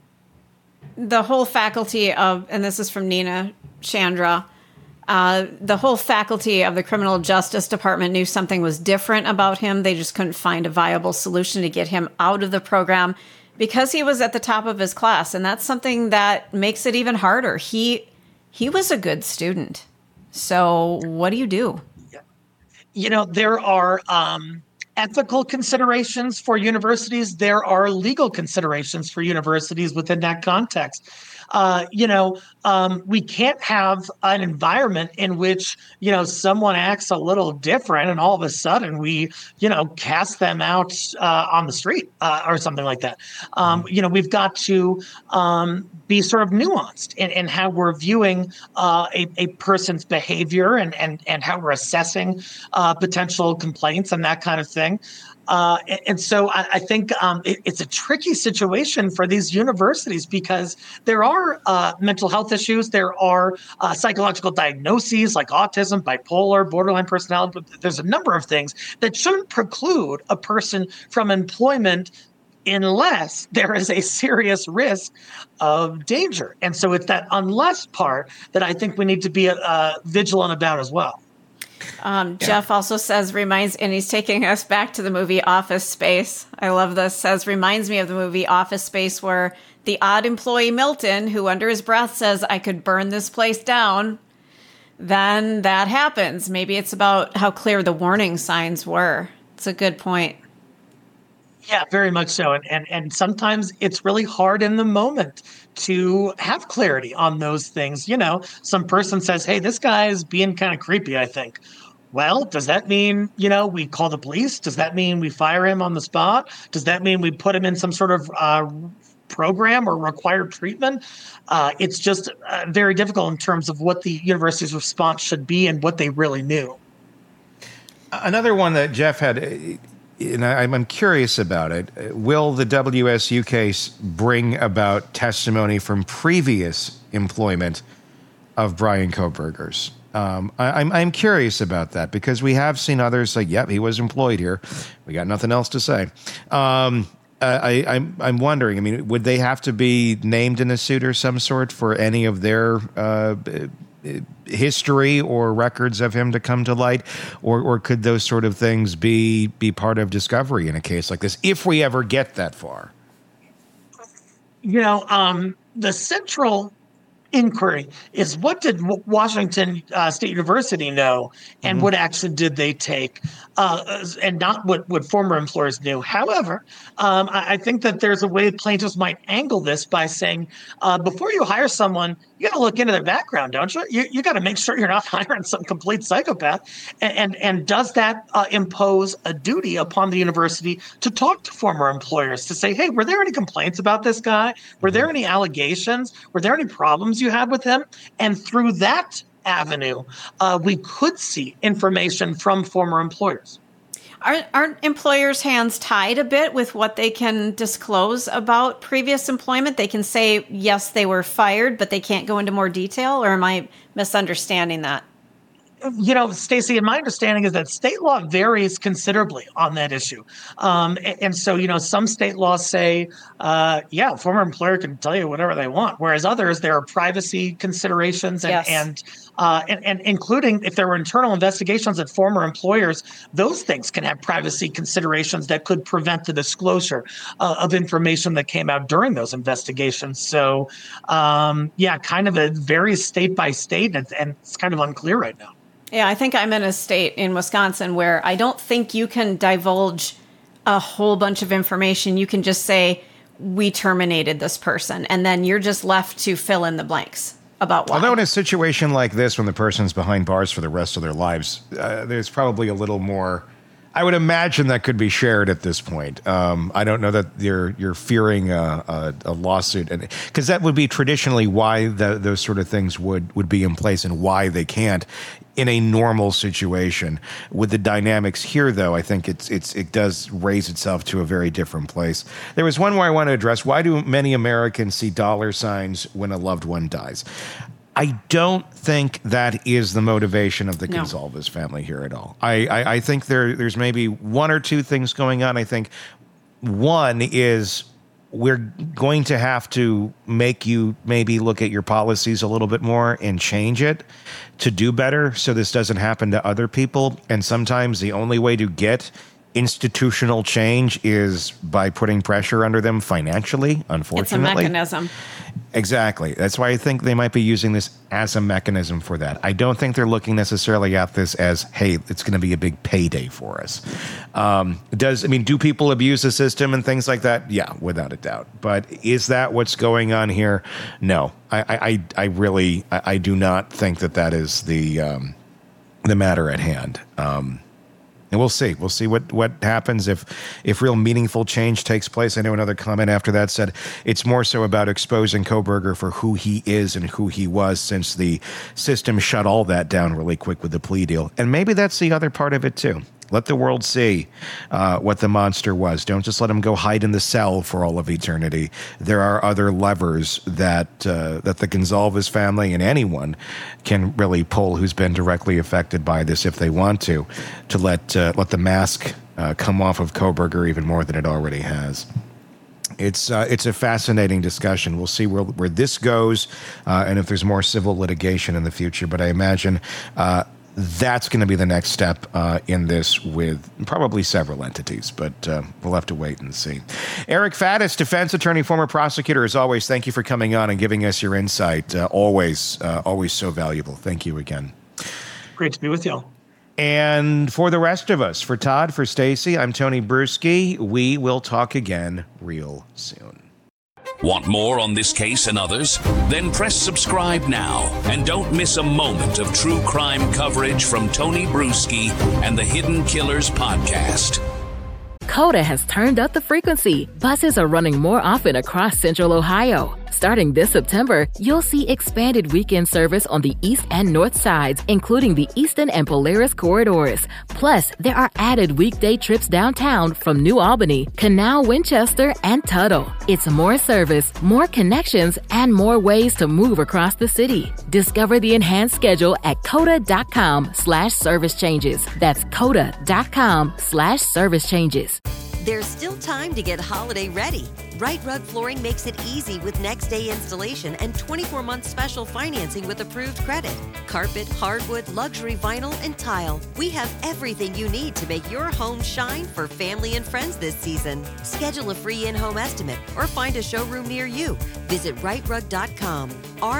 the whole faculty of, and this is from Nina Chandra, the whole faculty of the Criminal Justice Department knew something was different about him. They just couldn't find a viable solution to get him out of the program because he was at the top of his class. And that's something that makes it even harder. He was a good student. So what do you do? You know, there are ethical considerations for universities. There are legal considerations for universities within that context. We can't have an environment in which, you know, someone acts a little different and all of a sudden we, you know, cast them out on the street or something like that. We've got to be sort of nuanced in how we're viewing a person's behavior and how we're assessing potential complaints and that kind of thing. And so I think it's a tricky situation for these universities because there are mental health issues. There are psychological diagnoses like autism, bipolar, borderline personality. There's a number of things that shouldn't preclude a person from employment unless there is a serious risk of danger. And so it's that unless part that I think we need to be vigilant about as well. Jeff also says, and he's taking us back to the movie Office Space. I love this. Says, reminds me of the movie Office Space where the odd employee Milton, who under his breath says, I could burn this place down, then that happens. Maybe it's about how clear the warning signs were. It's a good point. Yeah, very much so. And sometimes it's really hard in the moment to have clarity on those things. You know, some person says, hey, this guy is being kind of creepy, I think. Well, does that mean, you know, we call the police? Does that mean we fire him on the spot? Does that mean we put him in some sort of program or required treatment? It's just very difficult in terms of what the university's response should be and what they really knew. Another one that Jeff had, and I'm curious about it. Will the WSU case bring about testimony from previous employment of Bryan Kohberger's? I'm curious about that because we have seen others say, yep, he was employed here. We got nothing else to say. I'm wondering, I mean, would they have to be named in a suit or some sort for any of their history or records of him to come to light, or could those sort of things be part of discovery in a case like this, if we ever get that far? You know, the central inquiry is what did Washington State University know and what action did they take, and not what former employers knew. However, I think that there's a way plaintiffs might angle this by saying, before you hire someone, you got to look into their background, don't you? You got to make sure you're not hiring some complete psychopath. And does that impose a duty upon the university to talk to former employers to say, hey, were there any complaints about this guy? Were there any allegations? Were there any problems conversations you had with him. And through that avenue, we could see information from former employers. Aren't employers' hands tied a bit with what they can disclose about previous employment? They can say, yes, they were fired, but they can't go into more detail? Or am I misunderstanding that? Stacey, and my understanding is that state law varies considerably on that issue. And so, some state laws say, a former employer can tell you whatever they want, whereas others, there are privacy considerations and including if there were internal investigations at former employers, those things can have privacy considerations that could prevent the disclosure of information that came out during those investigations. So, kind of it varies state by state, and it's kind of unclear right now. Yeah, I think I'm in a state in Wisconsin where I don't think you can divulge a whole bunch of information. You can just say, we terminated this person, and then you're just left to fill in the blanks about why. Although in a situation like this, when the person's behind bars for the rest of their lives, there's probably a little more, I would imagine, that could be shared at this point. I don't know that you're fearing a lawsuit, because that would be traditionally why those sort of things would be in place and why they can't in a normal situation. With the dynamics here, though, I think it does raise itself to a very different place. There was one where I want to address: why do many Americans see dollar signs when a loved one dies? I don't think that is the motivation of the Gonzalez family here at all. I think there's maybe one or two things going on. I think one is we're going to have to make you maybe look at your policies a little bit more and change it to do better so this doesn't happen to other people. And sometimes the only way to get institutional change is by putting pressure under them financially, unfortunately. It's a mechanism. Exactly. That's why I think they might be using this as a mechanism for that. I don't think they're looking necessarily at this as, hey, it's going to be a big payday for us. Do people abuse the system and things like that? Yeah, without a doubt. But is that what's going on here? No. I really do not think that is the matter at hand. And we'll see. We'll see what happens if real meaningful change takes place. I know another comment after that said it's more so about exposing Kohberger for who he is and who he was, since the system shut all that down really quick with the plea deal. And maybe that's the other part of it too. Let the world see what the monster was. Don't just let him go hide in the cell for all of eternity. There are other levers that the Gonzalez family and anyone can really pull who's been directly affected by this if they want to let the mask come off of Kohberger even more than it already has. It's a fascinating discussion. We'll see where this goes and if there's more civil litigation in the future. But I imagine that's going to be the next step in this with probably several entities, but we'll have to wait and see. Eric Faddis, defense attorney, former prosecutor, as always, thank you for coming on and giving us your insight. Always so valuable. Thank you again. Great to be with y'all. And for the rest of us, for Todd, for Stacey, I'm Tony Bruschi. We will talk again real soon. Want more on this case and others? Then press subscribe now and don't miss a moment of true crime coverage from Tony Bruschi and the Hidden Killers podcast. Coda has turned up the frequency. Buses are running more often across Central Ohio. Starting this September, you'll see expanded weekend service on the east and north sides, including the Eastern and Polaris corridors. Plus, there are added weekday trips downtown from New Albany, Canal, Winchester, and Tuttle. It's more service, more connections, and more ways to move across the city. Discover the enhanced schedule at coda.com/service changes. That's coda.com/service changes. There's still time to get holiday ready. Right Rug Flooring makes it easy with next-day installation and 24-month special financing with approved credit. Carpet, hardwood, luxury vinyl, and tile. We have everything you need to make your home shine for family and friends this season. Schedule a free in-home estimate or find a showroom near you. Visit rightrug.com,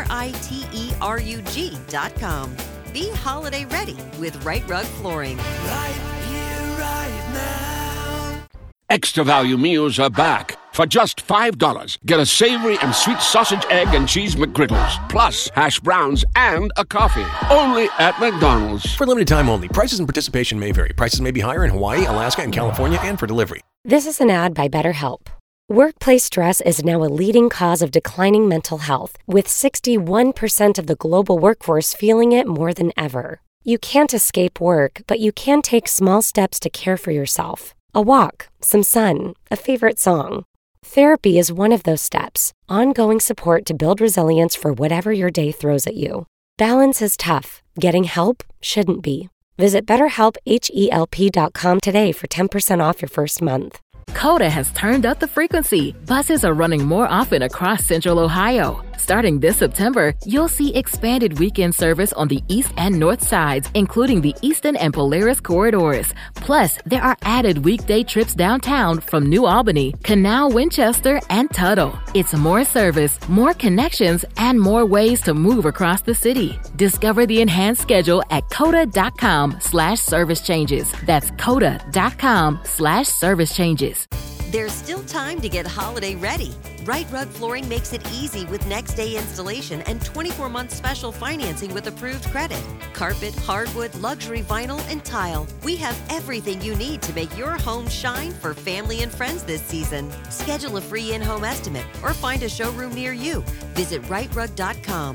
RITERUG.com. Be holiday ready with Right Rug Flooring. Right here, right now. Extra value meals are back. For just $5, get a savory and sweet sausage, egg, and cheese McGriddles, plus hash browns and a coffee. Only at McDonald's. For limited time only. Prices and participation may vary. Prices may be higher in Hawaii, Alaska, and California, and for delivery. This is an ad by BetterHelp. Workplace stress is now a leading cause of declining mental health, with 61% of the global workforce feeling it more than ever. You can't escape work, but you can take small steps to care for yourself. A walk, some sun, a favorite song. Therapy is one of those steps. Ongoing support to build resilience for whatever your day throws at you. Balance is tough. Getting help shouldn't be. Visit BetterHelp.com today for 10% off your first month. Coda has turned up the frequency. Buses are running more often across Central Ohio. Starting this September, you'll see expanded weekend service on the east and north sides, including the Eastern and Polaris corridors. Plus, there are added weekday trips downtown from New Albany, Canal, Winchester, and Tuttle. It's more service, more connections, and more ways to move across the city. Discover the enhanced schedule at coda.com/service changes. That's coda.com/service changes. There's still time to get holiday ready. Right Rug Flooring makes it easy with next-day installation and 24-month special financing with approved credit. Carpet, hardwood, luxury vinyl, and tile. We have everything you need to make your home shine for family and friends this season. Schedule a free in-home estimate or find a showroom near you. Visit rightrug.com,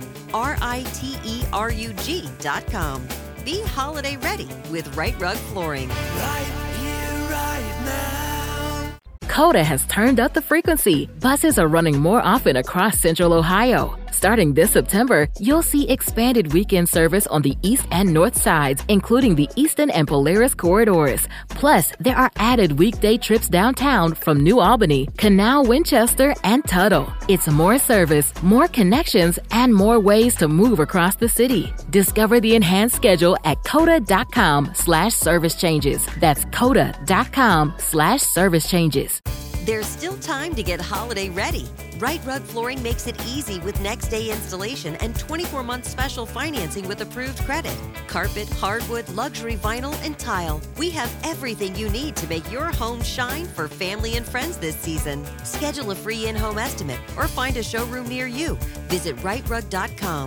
RITERUG.com. Be holiday ready with Right Rug Flooring. Right here, right now. Coda has turned up the frequency. Buses are running more often across Central Ohio. Starting this September, you'll see expanded weekend service on the east and north sides, including the Eastern and Polaris corridors. Plus, there are added weekday trips downtown from New Albany, Canal, Winchester, and Tuttle. It's more service, more connections, and more ways to move across the city. Discover the enhanced schedule at coda.com/service changes. That's coda.com/service changes. There's still time to get holiday ready. Right Rug Flooring makes it easy with next-day installation and 24-month special financing with approved credit. Carpet, hardwood, luxury vinyl, and tile. We have everything you need to make your home shine for family and friends this season. Schedule a free in-home estimate or find a showroom near you. Visit rightrug.com,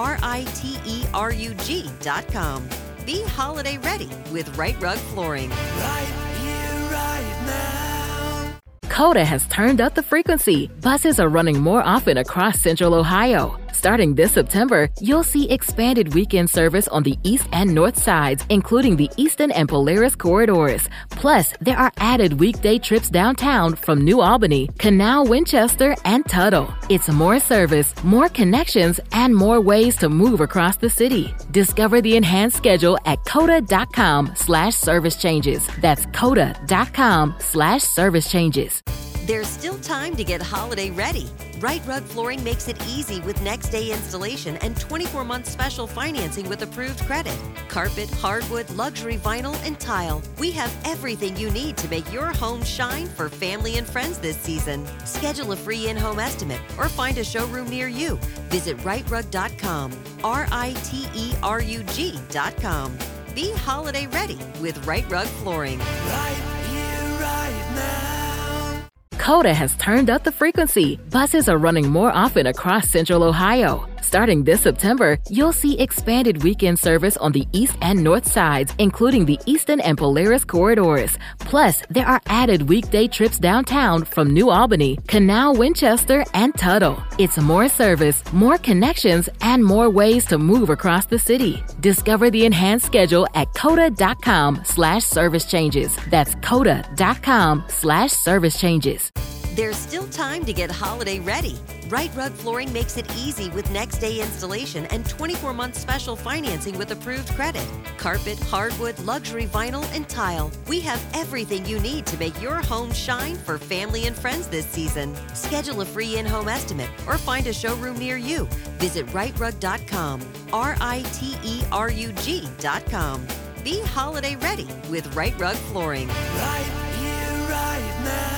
RITERUG.com. Be holiday ready with Right Rug Flooring. Right here, right now. Coda has turned up the frequency. Buses are running more often across Central Ohio. Starting this September, you'll see expanded weekend service on the east and north sides, including the Eastern and Polaris corridors. Plus, there are added weekday trips downtown from New Albany, Canal, Winchester, and Tuttle. It's more service, more connections, and more ways to move across the city. Discover the enhanced schedule at coda.com/service changes. That's coda.com/service changes. There's still time to get holiday ready. Right Rug Flooring makes it easy with next-day installation and 24-month special financing with approved credit. Carpet, hardwood, luxury vinyl, and tile. We have everything you need to make your home shine for family and friends this season. Schedule a free in-home estimate or find a showroom near you. Visit rightrug.com, RITERUG.com. Be holiday ready with Right Rug Flooring. Right here, right now. Coda has turned up the frequency. Buses are running more often across Central Ohio. Starting this September, you'll see expanded weekend service on the east and north sides, including the Eastern and Polaris corridors. Plus, there are added weekday trips downtown from New Albany, Canal, Winchester, and Tuttle. It's more service, more connections, and more ways to move across the city. Discover the enhanced schedule at coda.com/service changes. That's coda.com/service changes. There's still time to get holiday ready. Right Rug Flooring makes it easy with next-day installation and 24-month special financing with approved credit. Carpet, hardwood, luxury vinyl, and tile. We have everything you need to make your home shine for family and friends this season. Schedule a free in-home estimate or find a showroom near you. Visit rightrug.com, RITERUG.com. Be holiday ready with Right Rug Flooring. Right here, right now.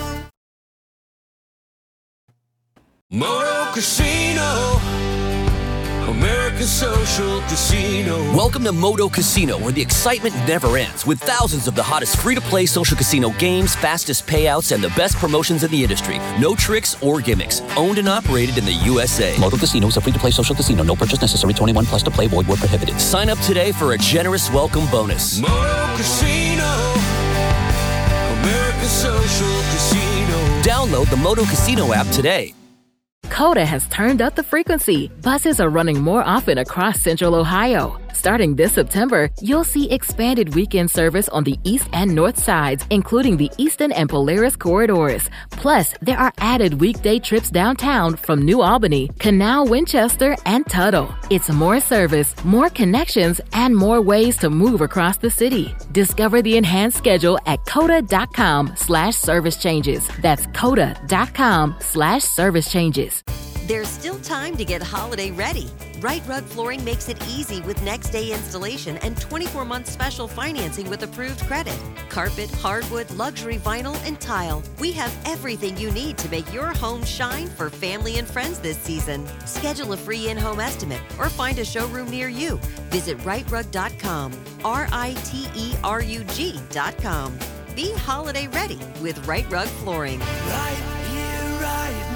Moto Casino, American Social Casino. Welcome to Moto Casino, where the excitement never ends, with thousands of the hottest free-to-play social casino games, fastest payouts, and the best promotions in the industry. No tricks or gimmicks. Owned and operated in the USA. Moto Casino is a free-to-play social casino. No purchase necessary. 21 plus to play. Void where prohibited. Sign up today for a generous welcome bonus. Moto Casino, American Social Casino. Download Download the Moto Casino app today. Coda has turned up the frequency. Buses are running more often across Central Ohio. Starting this September, you'll see expanded weekend service on the east and north sides, including the Eastern and Polaris corridors. Plus, there are added weekday trips downtown from New Albany, Canal, Winchester, and Tuttle. It's more service, more connections, and more ways to move across the city. Discover the enhanced schedule at coda.com/service changes. That's coda.com/service changes. There's still time to get holiday ready. Right Rug Flooring makes it easy with next day installation and 24-month special financing with approved credit. Carpet, hardwood, luxury vinyl, and tile. We have everything you need to make your home shine for family and friends this season. Schedule a free in-home estimate or find a showroom near you. Visit rightrug.com, RITERUG.com. Be holiday ready with Right Rug Flooring. Right here, right